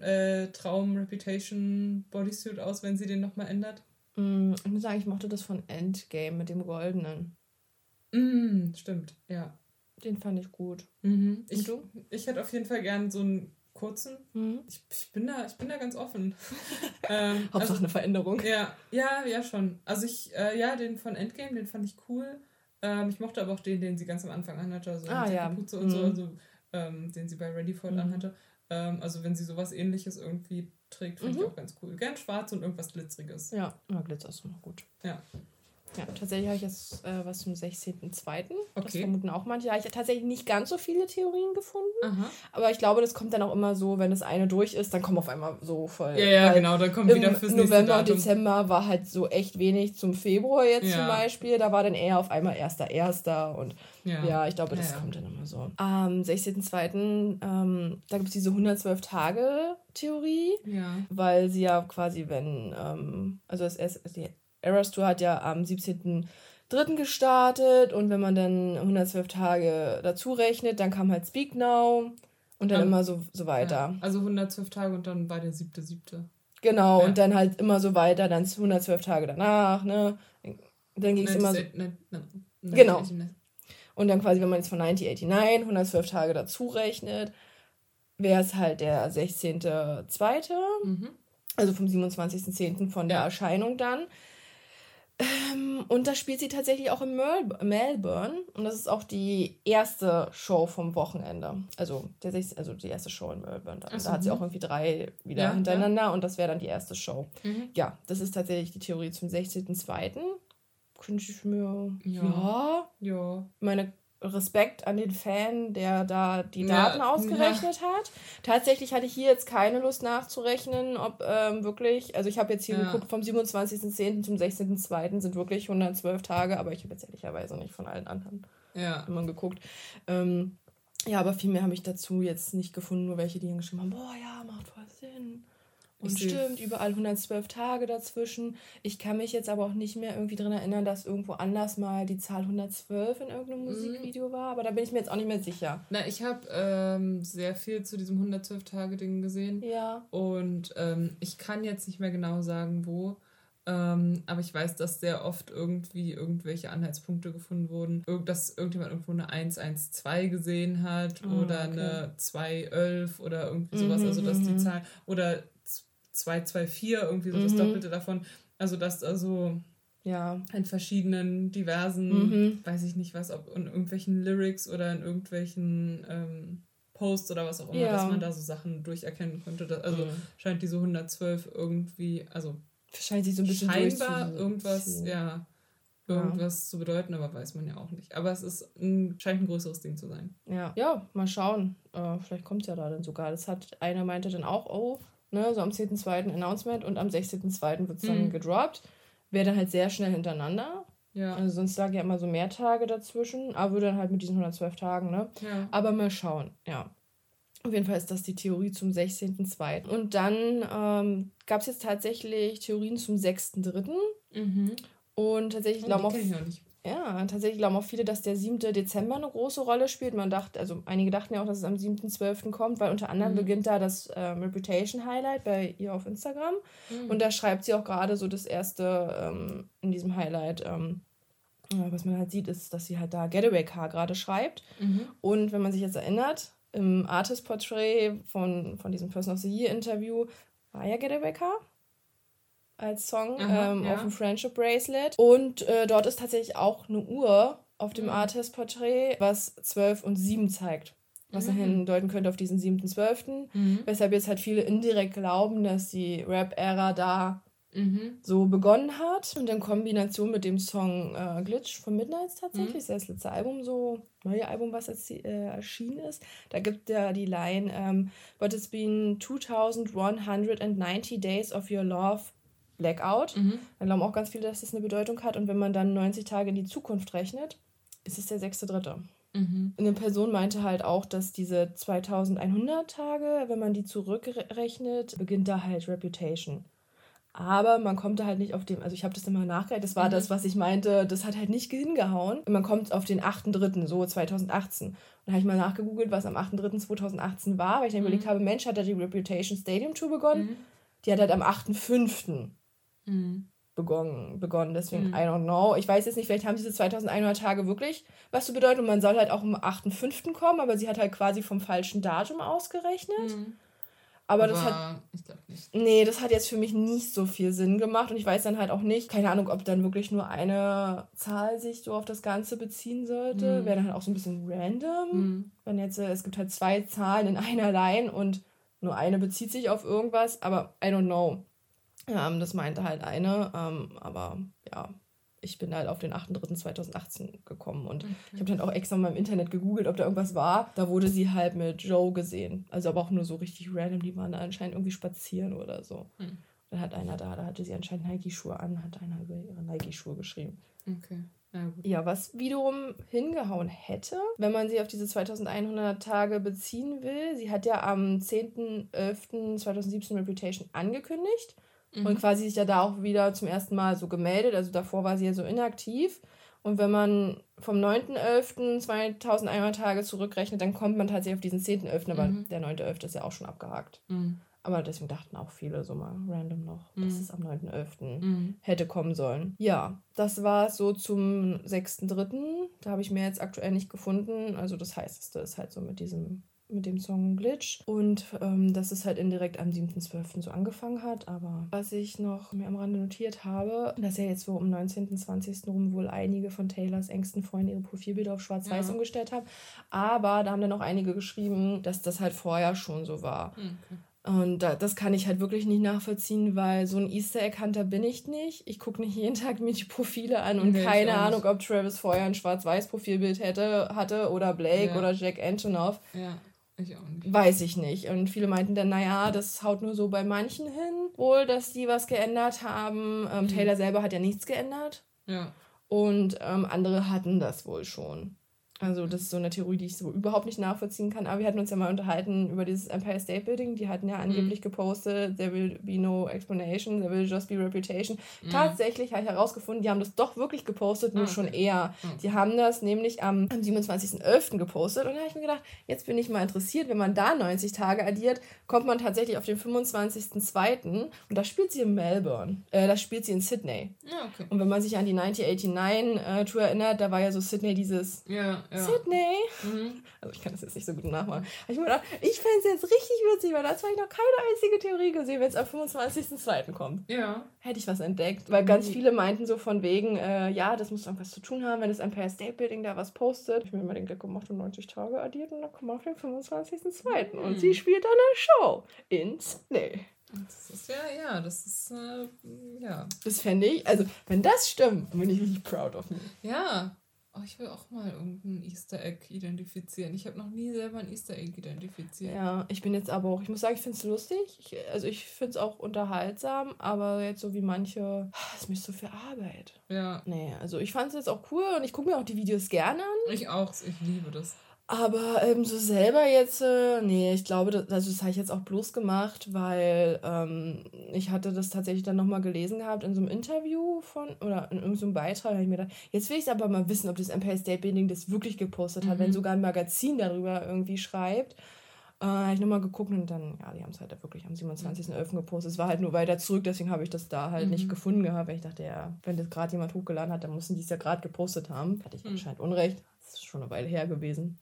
[SPEAKER 1] Traum-Reputation-Bodysuit aus, wenn sie den nochmal ändert?
[SPEAKER 2] Ich muss sagen, ich mochte das von Endgame mit dem Goldenen.
[SPEAKER 1] Stimmt, ja.
[SPEAKER 2] Den fand ich gut.
[SPEAKER 1] Ich hätte auf jeden Fall gern so einen kurzen. Ich bin da ganz offen.
[SPEAKER 2] Hauptsache eine Veränderung.
[SPEAKER 1] Ja, schon. Also den von Endgame, den fand ich cool. Ich mochte aber auch den sie ganz am Anfang anhatte. Also mit der Kapuze und so, also den sie bei Ready for It anhatte. Also wenn sie sowas Ähnliches irgendwie trägt, finde ich auch ganz cool. Gern schwarz und irgendwas Glitzeriges.
[SPEAKER 2] Ja, Glitzer ist immer gut.
[SPEAKER 1] Ja.
[SPEAKER 2] Ja, tatsächlich habe ich jetzt was zum 16.02. Das
[SPEAKER 1] Okay.
[SPEAKER 2] vermuten auch manche. Ja, ich habe tatsächlich nicht ganz so viele Theorien gefunden.
[SPEAKER 1] Aha.
[SPEAKER 2] Aber ich glaube, das kommt dann auch immer so, wenn das eine durch ist, dann kommen auf einmal so voll.
[SPEAKER 1] Ja, genau, dann kommt wieder fürs nächste
[SPEAKER 2] November,
[SPEAKER 1] Datum.
[SPEAKER 2] Dezember war halt so echt wenig zum Februar jetzt zum Beispiel. Da war dann eher auf einmal 1.1. und ja, ich glaube, das kommt dann immer so. Am 16.02. Da gibt es diese 112-Tage-Theorie, weil sie ja quasi, wenn, die Eras Tour hat ja am 17.03. gestartet und wenn man dann 112 Tage dazu rechnet, dann kam halt Speak Now und dann immer so weiter.
[SPEAKER 1] Ja, also 112 Tage und dann war der 7.7.
[SPEAKER 2] Genau, und dann halt immer so weiter, dann 112 Tage danach, ne? Dann ging es immer so. Genau. Und dann quasi, wenn man jetzt von 1989 112 Tage dazu rechnet, wäre es halt der 16.02. Also vom 27.10. von der Erscheinung dann. Und da spielt sie tatsächlich auch in Melbourne. Und das ist auch die erste Show vom Wochenende. Also die erste Show in Melbourne. Da hat sie auch irgendwie 3 wieder hintereinander und das wäre dann die erste Show. Ja, das ist tatsächlich die Theorie zum 16.02. Könnte ich mir... Ja. Meine Respekt an den Fan, der da die Daten ausgerechnet hat. Tatsächlich hatte ich hier jetzt keine Lust nachzurechnen, ob wirklich, also ich habe jetzt hier geguckt, vom 27.10. zum 16.02. sind wirklich 112 Tage, aber ich habe jetzt ehrlicherweise nicht von allen anderen immer geguckt. Aber viel mehr habe ich dazu jetzt nicht gefunden, nur welche, die dann geschrieben haben, boah, ja, macht voll Sinn. Und stimmt, überall 112 Tage dazwischen. Ich kann mich jetzt aber auch nicht mehr irgendwie dran erinnern, dass irgendwo anders mal die Zahl 112 in irgendeinem Musikvideo war. Aber da bin ich mir jetzt auch nicht mehr sicher.
[SPEAKER 1] Na, ich habe sehr viel zu diesem 112-Tage-Ding gesehen. Ja. Und ich kann jetzt nicht mehr genau sagen, wo. Aber ich weiß, dass sehr oft irgendwie irgendwelche Anhaltspunkte gefunden wurden. Dass irgendjemand irgendwo eine 112 gesehen hat oder eine 211 oder irgendwie sowas. Also, dass die Zahl... Oder 224, irgendwie so das Doppelte davon. Also, dass in verschiedenen, diversen, weiß ich nicht was, ob in irgendwelchen Lyrics oder in irgendwelchen Posts oder was auch immer, dass man da so Sachen durcherkennen konnte. Also scheint diese 112 irgendwie, also scheint sich so ein bisschen scheinbar irgendwas, irgendwas zu bedeuten, aber weiß man ja auch nicht. Aber es ist scheint ein größeres Ding zu sein.
[SPEAKER 2] Ja, mal schauen. Vielleicht kommt es ja da dann sogar. Einer meinte dann auch, so am 10.2. Announcement und am 16.2. wird es dann gedroppt. Wäre dann halt sehr schnell hintereinander. Ja. Also sonst lag ja immer so mehr Tage dazwischen, aber würde dann halt mit diesen 112 Tagen, ne? Ja. Aber mal schauen, ja. Auf jeden Fall ist das die Theorie zum 16.2. Und dann gab es jetzt tatsächlich Theorien zum 6.3. Und tatsächlich glauben auch viele, dass der 7. Dezember eine große Rolle spielt. Einige dachten ja auch, dass es am 7.12. kommt, weil unter anderem beginnt da das Reputation-Highlight bei ihr auf Instagram. Und da schreibt sie auch gerade so das erste in diesem Highlight, was man halt sieht, ist, dass sie halt da Getaway Car gerade schreibt. Und wenn man sich jetzt erinnert, im Artist-Portrait von diesem Person of the Year-Interview war ja Getaway Car als Song auf dem Friendship Bracelet. Und dort ist tatsächlich auch eine Uhr auf dem Artist-Porträt, was 12 und 7 zeigt. Was dann hindeuten könnte auf diesen 7.12. Weshalb jetzt halt viele indirekt glauben, dass die Rap-Ära da so begonnen hat. Und in Kombination mit dem Song Glitch von Midnights tatsächlich, das ist das letzte Album, so neue Album, was jetzt erschienen ist. Da gibt ja die Line, but it's been 2190 days of your love Blackout. Dann glauben auch ganz viele, dass das eine Bedeutung hat. Und wenn man dann 90 Tage in die Zukunft rechnet, ist es der 6.3. Eine Person meinte halt auch, dass diese 2100 Tage, wenn man die zurückrechnet, beginnt da halt Reputation. Aber man kommt da halt nicht auf dem, also ich habe das immer nachgerechnet, das war das, was ich meinte, das hat halt nicht hingehauen. Und man kommt auf den 8.3., so 2018. Und da habe ich mal nachgegoogelt, was am 8.3.2018 war, weil ich dann überlegt habe, Mensch, hat da die Reputation Stadium Tour begonnen? Die hat halt am 8.5. begonnen. Deswegen, I don't know. Ich weiß jetzt nicht, vielleicht haben diese 2100 Tage wirklich was zu bedeuten und man soll halt auch am 8.5. kommen, aber sie hat halt quasi vom falschen Datum ausgerechnet. Aber das hat... Ich glaube nicht. Nee, das hat jetzt für mich nicht so viel Sinn gemacht und ich weiß dann halt auch nicht, keine Ahnung, ob dann wirklich nur eine Zahl sich so auf das Ganze beziehen sollte. Wäre dann halt auch so ein bisschen random. Wenn jetzt, es gibt halt 2 Zahlen in einer Line und nur eine bezieht sich auf irgendwas, aber I don't know. Das meinte halt eine, aber ja, ich bin halt auf den 8.3.2018 gekommen und ich habe dann auch extra mal im Internet gegoogelt, ob da irgendwas war. Da wurde sie halt mit Joe gesehen. Also aber auch nur so richtig random, die waren da anscheinend irgendwie spazieren oder so. Dann hat einer da hatte sie anscheinend Nike-Schuhe an, hat einer über ihre Nike-Schuhe geschrieben.
[SPEAKER 1] Okay.
[SPEAKER 2] Ja, was wiederum hingehauen hätte, wenn man sie auf diese 2100 Tage beziehen will. Sie hat ja am 10.11.2017 Reputation angekündigt. Und quasi sich ja da auch wieder zum ersten Mal so gemeldet. Also davor war sie ja so inaktiv. Und wenn man vom 9.11.2100 Tage zurückrechnet, dann kommt man tatsächlich auf diesen 10.11. Aber der 9.11. ist ja auch schon abgehakt. Aber deswegen dachten auch viele so mal random noch, dass es am 9.11. Hätte kommen sollen. Ja, das war so zum 6.3. Da habe ich mir jetzt aktuell nicht gefunden. Also das heißeste ist halt so mit dem Song Glitch und dass es halt indirekt am 7.12. so angefangen hat, aber was ich noch mir am Rande notiert habe, dass ja jetzt so um 19., 20. rum wohl einige von Taylors engsten Freunden ihre Profilbilder auf schwarz-weiß umgestellt haben, aber da haben dann auch einige geschrieben, dass das halt vorher schon so war. Okay. Und das kann ich halt wirklich nicht nachvollziehen, weil so ein Easter-Egg-Hunter bin ich nicht. Ich gucke nicht jeden Tag mir die Profile an und keine Ahnung, ob Travis vorher ein Schwarz-Weiß-Profilbild hatte oder Blake oder Jack Antonoff.
[SPEAKER 1] Ja. Ich auch nicht.
[SPEAKER 2] Weiß ich nicht. Und viele meinten dann, naja, das haut nur so bei manchen hin, wohl, dass die was geändert haben. Taylor selber hat ja nichts geändert.
[SPEAKER 1] Ja.
[SPEAKER 2] Und andere hatten das wohl schon. Also das ist so eine Theorie, die ich so überhaupt nicht nachvollziehen kann. Aber wir hatten uns ja mal unterhalten über dieses Empire State Building. Die hatten ja angeblich gepostet, there will be no explanation, there will just be reputation. Tatsächlich habe ich herausgefunden, die haben das doch wirklich gepostet, nur schon eher. Die haben das nämlich am 27.11. gepostet. Und da habe ich mir gedacht, jetzt bin ich mal interessiert, wenn man da 90 Tage addiert, kommt man tatsächlich auf den 25.02. Und da spielt sie in Melbourne. Da spielt sie in Sydney.
[SPEAKER 1] Ja, okay.
[SPEAKER 2] Und wenn man sich an die 1989 Tour erinnert, da war ja so Sydney dieses...
[SPEAKER 1] Ja.
[SPEAKER 2] Sydney. Also ich kann das jetzt nicht so gut nachmachen. Aber ich mir gedacht, ich fände es jetzt richtig witzig, weil dazu habe ich noch keine einzige Theorie gesehen, wenn es am 25.02. kommt.
[SPEAKER 1] Ja.
[SPEAKER 2] Hätte ich was entdeckt. Weil ganz viele meinten so von wegen, ja, das muss irgendwas zu tun haben, wenn das Empire State Building da was postet. Ich mir immer denke, komm, mach du 90 Tage addiert und dann komm auf den 25.02. Und sie spielt dann eine Show in Sydney.
[SPEAKER 1] Das ist das ist, ja.
[SPEAKER 2] Das fände ich, also wenn das stimmt, dann bin ich richtig proud of me.
[SPEAKER 1] Ja. Oh, ich will auch mal irgendein Easter Egg identifizieren. Ich habe noch nie selber ein Easter Egg identifiziert.
[SPEAKER 2] Ja, ich bin jetzt aber auch, ich muss sagen, ich finde es lustig. Ich finde es auch unterhaltsam, aber jetzt so wie manche, ist mir so viel Arbeit.
[SPEAKER 1] Ja.
[SPEAKER 2] Nee, also ich fand es jetzt auch cool und ich gucke mir auch die Videos gerne an.
[SPEAKER 1] Ich auch, ich liebe das.
[SPEAKER 2] Aber so selber jetzt, nee, ich glaube, das habe ich jetzt auch bloß gemacht, weil ich hatte das tatsächlich dann nochmal gelesen gehabt in so einem Interview oder in irgendeinem Beitrag, da habe ich mir gedacht, jetzt will ich aber mal wissen, ob das Empire State Building das wirklich gepostet hat, wenn sogar ein Magazin darüber irgendwie schreibt. Habe ich nochmal geguckt und dann, ja, die haben es halt wirklich am 27.11. gepostet. Es war halt nur weiter zurück, deswegen habe ich das da halt nicht gefunden gehabt, weil ich dachte, ja, wenn das gerade jemand hochgeladen hat, dann mussten die es ja gerade gepostet haben. Hatte ich anscheinend Unrecht. Das ist schon eine Weile her gewesen.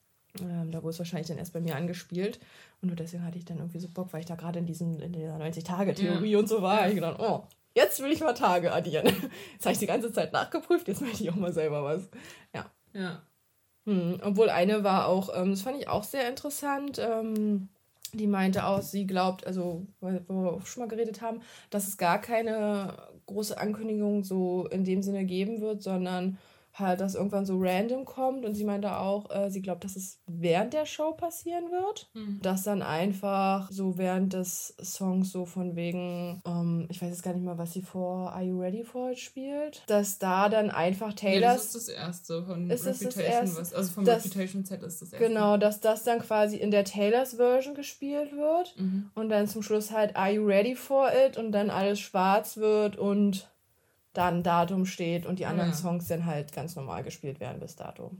[SPEAKER 2] Da wurde es wahrscheinlich dann erst bei mir angespielt. Und nur deswegen hatte ich dann irgendwie so Bock, weil ich da gerade in dieser 90-Tage-Theorie und so war. Ich gedacht, oh, jetzt will ich mal Tage addieren. Jetzt habe ich die ganze Zeit nachgeprüft, jetzt möchte ich auch mal selber was. Ja. Obwohl eine war auch, das fand ich auch sehr interessant, die meinte auch, sie glaubt, also, wo wir auch schon mal geredet haben, dass es gar keine große Ankündigung so in dem Sinne geben wird, sondern halt, dass irgendwann so random kommt und sie meinte auch, sie glaubt, dass es während der Show passieren wird. Dass dann einfach so während des Songs so von wegen, ich weiß jetzt gar nicht mal, was sie vor Are You Ready For It spielt, dass da dann einfach Taylor...
[SPEAKER 1] das ist das erste von Reputation, also vom Reputation-Set ist das erste.
[SPEAKER 2] Genau, dass das dann quasi in der Taylors Version gespielt wird und dann zum Schluss halt Are You Ready For It und dann alles schwarz wird und dann Datum steht und die anderen Songs dann halt ganz normal gespielt werden bis dato.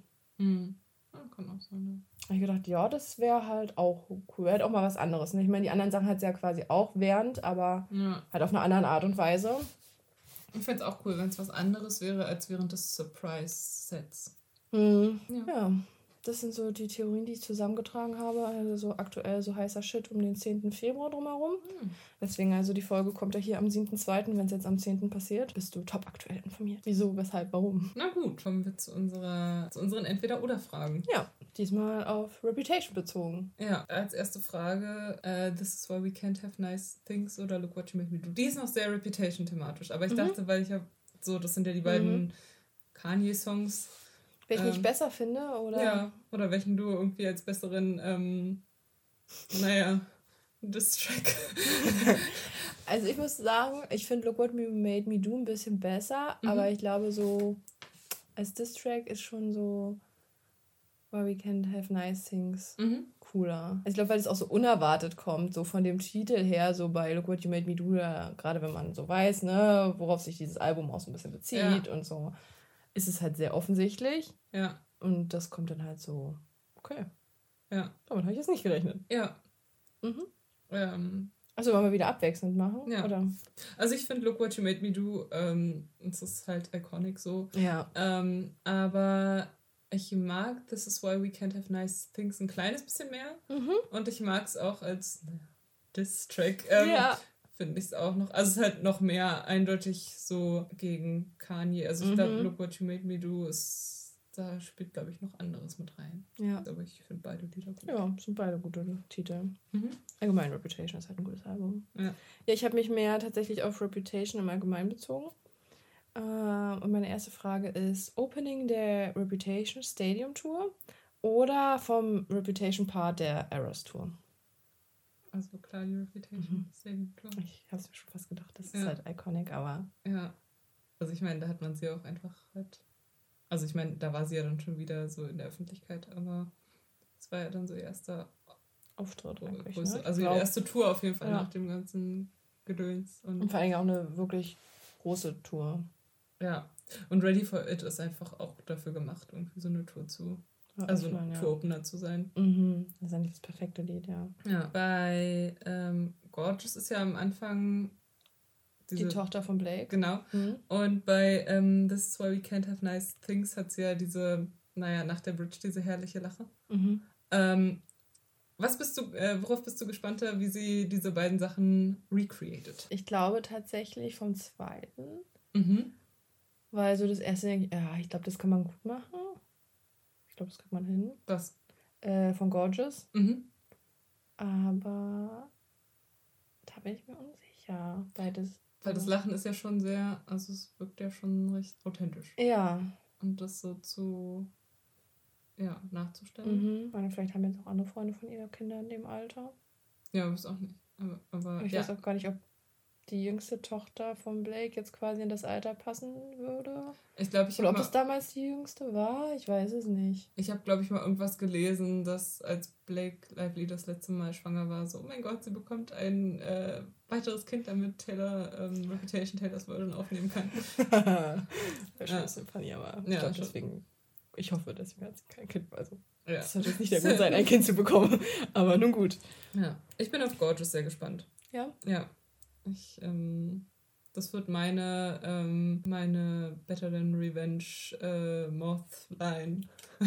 [SPEAKER 1] Ja, kann auch sein.
[SPEAKER 2] Habe ich gedacht, ja, das wäre halt auch cool. Halt auch mal was anderes. Ne? Ich meine, die anderen Sachen hat sie ja quasi auch während, aber halt auf eine andere Art und Weise.
[SPEAKER 1] Ich fände es auch cool, wenn es was anderes wäre als während des Surprise-Sets.
[SPEAKER 2] Ja. das sind so die Theorien, die ich zusammengetragen habe. Also so aktuell so heißer Shit um den 10. Februar drumherum. Deswegen, also die Folge kommt ja hier am 7.2., wenn es jetzt am 10. passiert. Bist du top aktuell informiert. Wieso, weshalb, warum?
[SPEAKER 1] Na gut, kommen wir zu unseren Entweder-Oder-Fragen.
[SPEAKER 2] Ja, diesmal auf Reputation bezogen.
[SPEAKER 1] Ja, als erste Frage, This is why we can't have nice things oder Look what you made me do. Die ist noch sehr Reputation-thematisch, aber ich dachte, weil ich ja so, das sind ja die beiden Kanye-Songs.
[SPEAKER 2] Welchen ich besser finde, oder?
[SPEAKER 1] Ja, oder welchen du irgendwie als besseren, Diss-Track.
[SPEAKER 2] Also ich muss sagen, ich finde Look What You Made Me Do ein bisschen besser, aber ich glaube so, als Diss-Track ist schon so Why We Can't Have Nice Things cooler. Also ich glaube, weil es auch so unerwartet kommt, so von dem Titel her, so bei Look What You Made Me Do, gerade wenn man so weiß, ne, worauf sich dieses Album auch so ein bisschen bezieht und so, ist es halt sehr offensichtlich.
[SPEAKER 1] Ja.
[SPEAKER 2] Und das kommt dann halt so, okay.
[SPEAKER 1] Ja.
[SPEAKER 2] Damit habe ich jetzt nicht gerechnet.
[SPEAKER 1] Ja.
[SPEAKER 2] Also wollen wir wieder abwechselnd machen?
[SPEAKER 1] Ja.
[SPEAKER 2] Oder?
[SPEAKER 1] Also ich finde Look What You Made Me Do, es ist halt iconic so.
[SPEAKER 2] Ja.
[SPEAKER 1] Aber ich mag This is why we can't have nice things ein kleines bisschen mehr. Und ich mag es auch als Diss-Track. Finde ich es auch noch. Also es ist halt noch mehr eindeutig so gegen Kanye. Also ich glaube, Look What You Made Me Do da spielt, glaube ich, noch anderes mit rein.
[SPEAKER 2] Ja.
[SPEAKER 1] Aber ich finde beide Lieder gut.
[SPEAKER 2] Ja, sind beide gute Titel. Allgemein Reputation ist halt ein gutes Album.
[SPEAKER 1] Ja,
[SPEAKER 2] ich habe mich mehr tatsächlich auf Reputation im Allgemeinen bezogen. Und meine erste Frage ist Opening der Reputation Stadium Tour oder vom Reputation Part der Eras Tour?
[SPEAKER 1] Also klar, die Reputation Stadium Tour.
[SPEAKER 2] Ich habe es mir schon fast gedacht, das ist halt iconic, aber...
[SPEAKER 1] Ja, also ich meine, da hat man sie auch einfach halt... Also ich meine, da war sie ja dann schon wieder so in der Öffentlichkeit, aber es war ja dann so ihr erster
[SPEAKER 2] Auftritt eigentlich,
[SPEAKER 1] ne?
[SPEAKER 2] Ne?
[SPEAKER 1] Also ihre erste Tour auf jeden Fall nach dem ganzen Gedöns. Und
[SPEAKER 2] vor allem auch eine wirklich große Tour.
[SPEAKER 1] Ja, und Ready for It ist einfach auch dafür gemacht, irgendwie so eine Tour Tour-Opener zu sein.
[SPEAKER 2] Das ist eigentlich das perfekte Lied, ja.
[SPEAKER 1] Ja, bei Gorgeous ist ja am Anfang
[SPEAKER 2] die Tochter von Blake.
[SPEAKER 1] Genau. Und bei This is why we can't have nice things hat sie ja diese, nach der Bridge diese herrliche Lache. Worauf bist du gespannter, wie sie diese beiden Sachen recreated?
[SPEAKER 2] Ich glaube tatsächlich vom zweiten. Weil so das erste, ich glaube, das kann man gut machen. Ich glaube, das kriegt man hin.
[SPEAKER 1] Was?
[SPEAKER 2] Von Gorgeous. Aber da bin ich mir unsicher. Beides.
[SPEAKER 1] Weil das Lachen ist ja schon sehr, also es wirkt ja schon recht authentisch.
[SPEAKER 2] Ja.
[SPEAKER 1] Und das so nachzustellen.
[SPEAKER 2] Ich meine, vielleicht haben jetzt auch andere Freunde von ihren Kindern in dem Alter.
[SPEAKER 1] Ja, weiß auch nicht. Aber
[SPEAKER 2] ich weiß auch gar nicht, ob die jüngste Tochter von Blake jetzt quasi in das Alter passen würde. Oder ob es damals die jüngste war, ich weiß es nicht.
[SPEAKER 1] Ich habe, glaube ich, mal irgendwas gelesen, dass als Blake Lively das letzte Mal schwanger war, so, oh mein Gott, sie bekommt ein weiteres Kind, damit Reputation Taylors Version aufnehmen kann.
[SPEAKER 2] Wäre schon funny, aber ich glaube deswegen, ich hoffe, deswegen hat sie kein Kind. Also, das sollte jetzt nicht der Grund sein, ein Kind zu bekommen. Aber nun gut.
[SPEAKER 1] Ja, ich bin auf Gorgeous sehr gespannt.
[SPEAKER 2] Ja?
[SPEAKER 1] Ja. Das wird meine Better Than Revenge Moth-Line.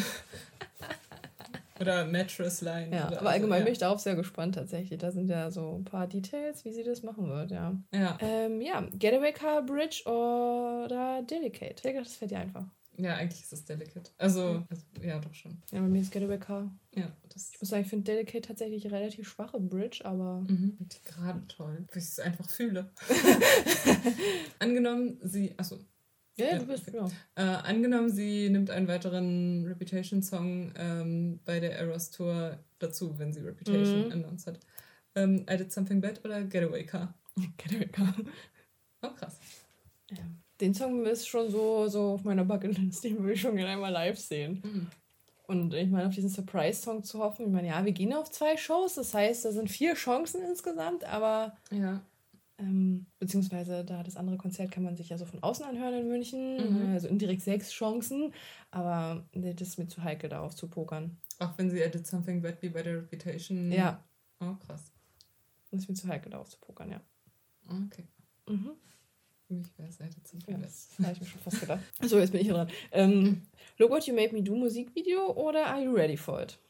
[SPEAKER 1] Oder Mattress-Line.
[SPEAKER 2] Ja, aber allgemein bin ich darauf sehr gespannt tatsächlich. Da sind ja so ein paar Details, wie sie das machen wird, ja. Getaway Car Bridge oder Delicate. Ich denke, das fällt dir einfach.
[SPEAKER 1] Ja, eigentlich ist es Delicate. Also, ja, doch schon.
[SPEAKER 2] Ja, bei mir ist Getaway Car.
[SPEAKER 1] Ja,
[SPEAKER 2] ich muss sagen, ich finde Delicate tatsächlich eine relativ schwache Bridge, aber...
[SPEAKER 1] Die gerade toll. Weil ich es einfach fühle. Angenommen, sie... Achso.
[SPEAKER 2] Ja, du bist, ja.
[SPEAKER 1] Angenommen, sie nimmt einen weiteren Reputation-Song bei der Eras Tour dazu, wenn sie Reputation announced hat. I Did Something Bad oder Getaway Car?
[SPEAKER 2] Getaway Car.
[SPEAKER 1] Oh, krass.
[SPEAKER 2] Ja. Den Song ist schon so auf meiner Bucketlist, den würde ich schon gerne einmal live sehen. Und ich meine, auf diesen Surprise-Song zu hoffen, ich meine, ja, wir gehen auf 2 Shows, das heißt, da sind 4 Chancen insgesamt, aber beziehungsweise da das andere Konzert kann man sich ja so von außen anhören in München, also indirekt 6 Chancen, aber das ist mir zu heikel, darauf zu pokern.
[SPEAKER 1] Auch wenn sie I Did Something Bad wie bei der Reputation...
[SPEAKER 2] Ja.
[SPEAKER 1] Oh, krass.
[SPEAKER 2] Das ist mir zu heikel, darauf zu pokern, ja.
[SPEAKER 1] Okay. Für mich wäre es I Did Something Bad.
[SPEAKER 2] Das habe ich mir schon fast gedacht. So, jetzt bin ich dran. Look What You Made Me Do Musikvideo oder Are You Ready For It?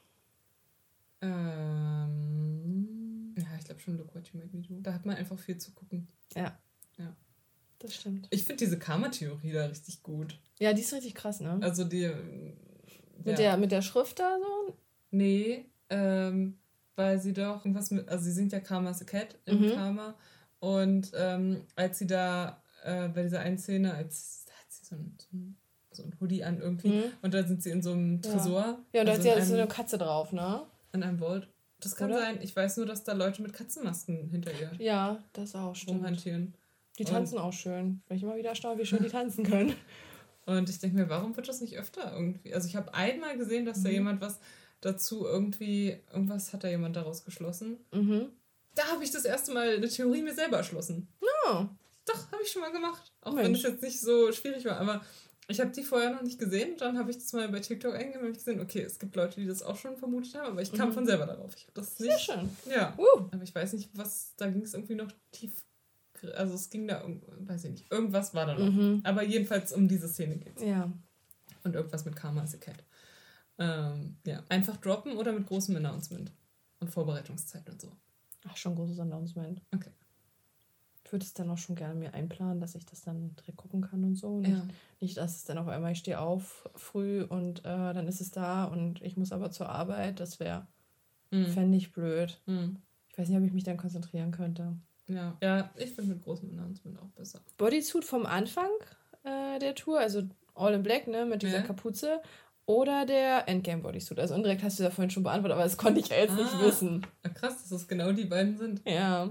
[SPEAKER 1] Ja, ich glaube schon Look What You Made Me Do. Da hat man einfach viel zu gucken.
[SPEAKER 2] Ja.
[SPEAKER 1] Ja.
[SPEAKER 2] Das stimmt.
[SPEAKER 1] Ich finde diese Karma-Theorie da richtig gut.
[SPEAKER 2] Ja, die ist richtig krass, ne?
[SPEAKER 1] Also die...
[SPEAKER 2] Mit der Schrift da so?
[SPEAKER 1] Nee, weil sie doch irgendwas mit... Also sie singt ja Karma's a Cat in Karma. Und als sie da bei dieser einen Szene, da hat sie so ein Hoodie an irgendwie. Und da sind sie in so einem Tresor.
[SPEAKER 2] Ja, und da hat sie ja so eine Katze drauf, ne?
[SPEAKER 1] In einem Vault. Das kann sein. Ich weiß nur, dass da Leute mit Katzenmasken hinter ihr
[SPEAKER 2] das auch stimmt.
[SPEAKER 1] rumhantieren.
[SPEAKER 2] Die tanzen auch schön. Weil ich immer wieder erstaunt, wie schön die tanzen können.
[SPEAKER 1] Und ich denke mir, warum wird das nicht öfter irgendwie? Also ich habe einmal gesehen, dass da jemand was dazu irgendwas hat da jemand daraus geschlossen. Da habe ich das erste Mal eine Theorie mir selber erschlossen.
[SPEAKER 2] Oh.
[SPEAKER 1] Doch, habe ich schon mal gemacht. Auch wenn es jetzt nicht so schwierig war. Aber ich habe die vorher noch nicht gesehen. Dann habe ich das mal bei TikTok eingegeben und gesehen, okay, es gibt Leute, die das auch schon vermutet haben, aber ich kam von selber darauf. Ich habe das nicht.
[SPEAKER 2] Sehr schön.
[SPEAKER 1] Ja. Aber ich weiß nicht, da ging es irgendwie noch tief. Also es ging da, weiß ich nicht, irgendwas war da noch. Aber jedenfalls um diese Szene geht's.
[SPEAKER 2] Ja.
[SPEAKER 1] Und irgendwas mit Karma is a Cat. Ja. Einfach droppen oder mit großem Announcement? Und Vorbereitungszeit und so.
[SPEAKER 2] Ach, schon großes Announcement.
[SPEAKER 1] Okay.
[SPEAKER 2] Ich würde es dann auch schon gerne mir einplanen, dass ich das dann direkt gucken kann und so. Nicht, dass es dann auf einmal, ich stehe auf früh und dann ist es da und ich muss aber zur Arbeit. Das fände ich blöd. Ich weiß nicht, ob ich mich dann konzentrieren könnte.
[SPEAKER 1] Ja, ich finde mit großem Announcement auch besser.
[SPEAKER 2] Bodysuit vom Anfang der Tour, also All in Black, ne, mit dieser Kapuze, oder der Endgame Bodysuit. Also indirekt hast du ja vorhin schon beantwortet, aber das konnte ich ja jetzt nicht wissen.
[SPEAKER 1] Krass, dass es genau die beiden sind.
[SPEAKER 2] Ja.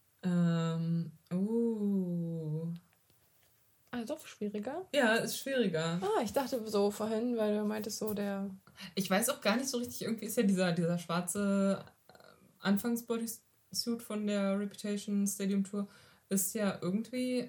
[SPEAKER 2] Doch schwieriger? Ja,
[SPEAKER 1] ist schwieriger.
[SPEAKER 2] Ich dachte so vorhin, weil du meintest so der...
[SPEAKER 1] Ich weiß auch gar nicht so richtig, irgendwie ist ja dieser schwarze Anfangs-Bodysuit von der Reputation Stadium Tour ist ja irgendwie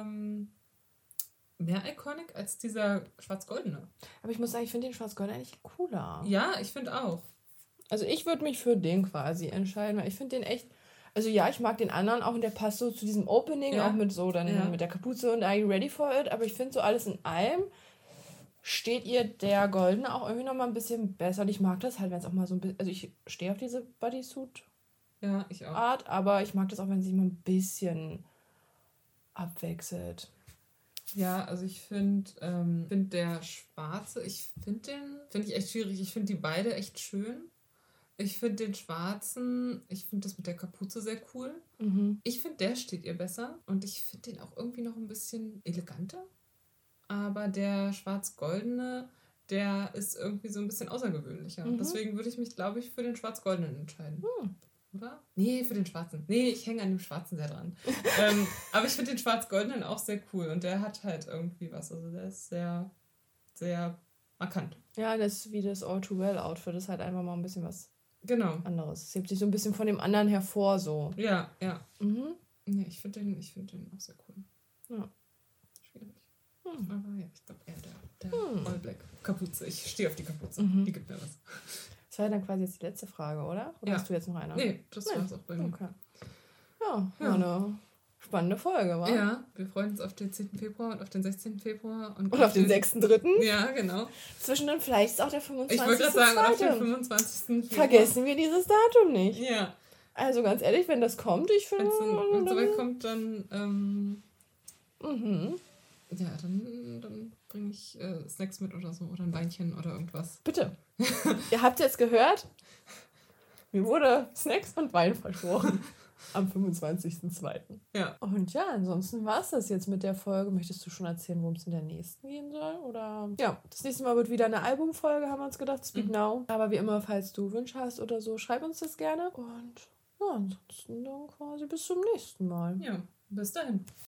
[SPEAKER 1] mehr iconic als dieser schwarz-goldene.
[SPEAKER 2] Aber ich muss sagen, ich finde den schwarz-goldene eigentlich cooler.
[SPEAKER 1] Ja, ich finde auch.
[SPEAKER 2] Also ich würde mich für den quasi entscheiden, weil ich finde den echt... Also ja, ich mag den anderen auch und der passt so zu diesem Opening, auch mit so dann mit der Kapuze und Are You Ready For It? Aber ich finde so alles in allem steht ihr der Goldene auch irgendwie nochmal ein bisschen besser. Und ich mag das halt, wenn es auch mal so ein bisschen... Also ich stehe auf diese Bodysuit
[SPEAKER 1] ich auch.
[SPEAKER 2] Art, aber ich mag das auch, wenn sie mal ein bisschen abwechselt.
[SPEAKER 1] Ja, also ich finde der Schwarze, finde ich echt schwierig. Ich finde die beide echt schön. Ich finde den Schwarzen, ich finde das mit der Kapuze sehr cool. Ich finde, der steht ihr besser. Und ich finde den auch irgendwie noch ein bisschen eleganter. Aber der Schwarz-Goldene, der ist irgendwie so ein bisschen außergewöhnlicher. Deswegen würde ich mich, glaube ich, für den Schwarz-Goldenen entscheiden. Oder? Nee, für den Schwarzen. Nee, ich hänge an dem Schwarzen sehr dran. Aber ich finde den Schwarz-Goldenen auch sehr cool. Und der hat halt irgendwie was. Also der ist sehr, sehr markant. Ja,
[SPEAKER 2] das ist wie das All-Too-Well-Outfit. Das ist halt einfach mal ein bisschen was anderes. Es hebt sich so ein bisschen von dem anderen hervor, so.
[SPEAKER 1] Ja. Nee, ich finde den auch sehr cool. Ja. Schwierig. Aber ja, ich glaube eher der All-Black. Kapuze. Ich stehe auf die Kapuze. Die gibt mir was.
[SPEAKER 2] Das war dann quasi jetzt die letzte Frage, oder? Oder hast du jetzt noch eine?
[SPEAKER 1] Nee, das war es auch bei mir.
[SPEAKER 2] Okay. Ja, eine spannende Folge, wa?
[SPEAKER 1] Ja, wir freuen uns auf den 10. Februar und auf den 16. Februar. Und
[SPEAKER 2] auf den 6.3.
[SPEAKER 1] Ja, genau.
[SPEAKER 2] Zwischendrin vielleicht ist auch der 25.
[SPEAKER 1] Ich wollte gerade sagen, auf den 25.
[SPEAKER 2] Februar. Vergessen wir dieses Datum nicht.
[SPEAKER 1] Ja.
[SPEAKER 2] Also ganz ehrlich, wenn das kommt, ich finde...
[SPEAKER 1] Wenn es soweit kommt, dann... Ja, dann bringe ich Snacks mit oder so. Oder ein Weinchen oder irgendwas.
[SPEAKER 2] Bitte. Ihr habt jetzt gehört, mir wurde Snacks und Wein versprochen. Am 25.02.
[SPEAKER 1] Ja.
[SPEAKER 2] Und ja, ansonsten war es das jetzt mit der Folge. Möchtest du schon erzählen, worum es in der nächsten gehen soll? Oder ja, das nächste Mal wird wieder eine Albumfolge, haben wir uns gedacht. Speak Now. Aber wie immer, falls du Wünsche hast oder so, schreib uns das gerne. Und ja, ansonsten dann quasi bis zum nächsten Mal.
[SPEAKER 1] Ja, bis dahin.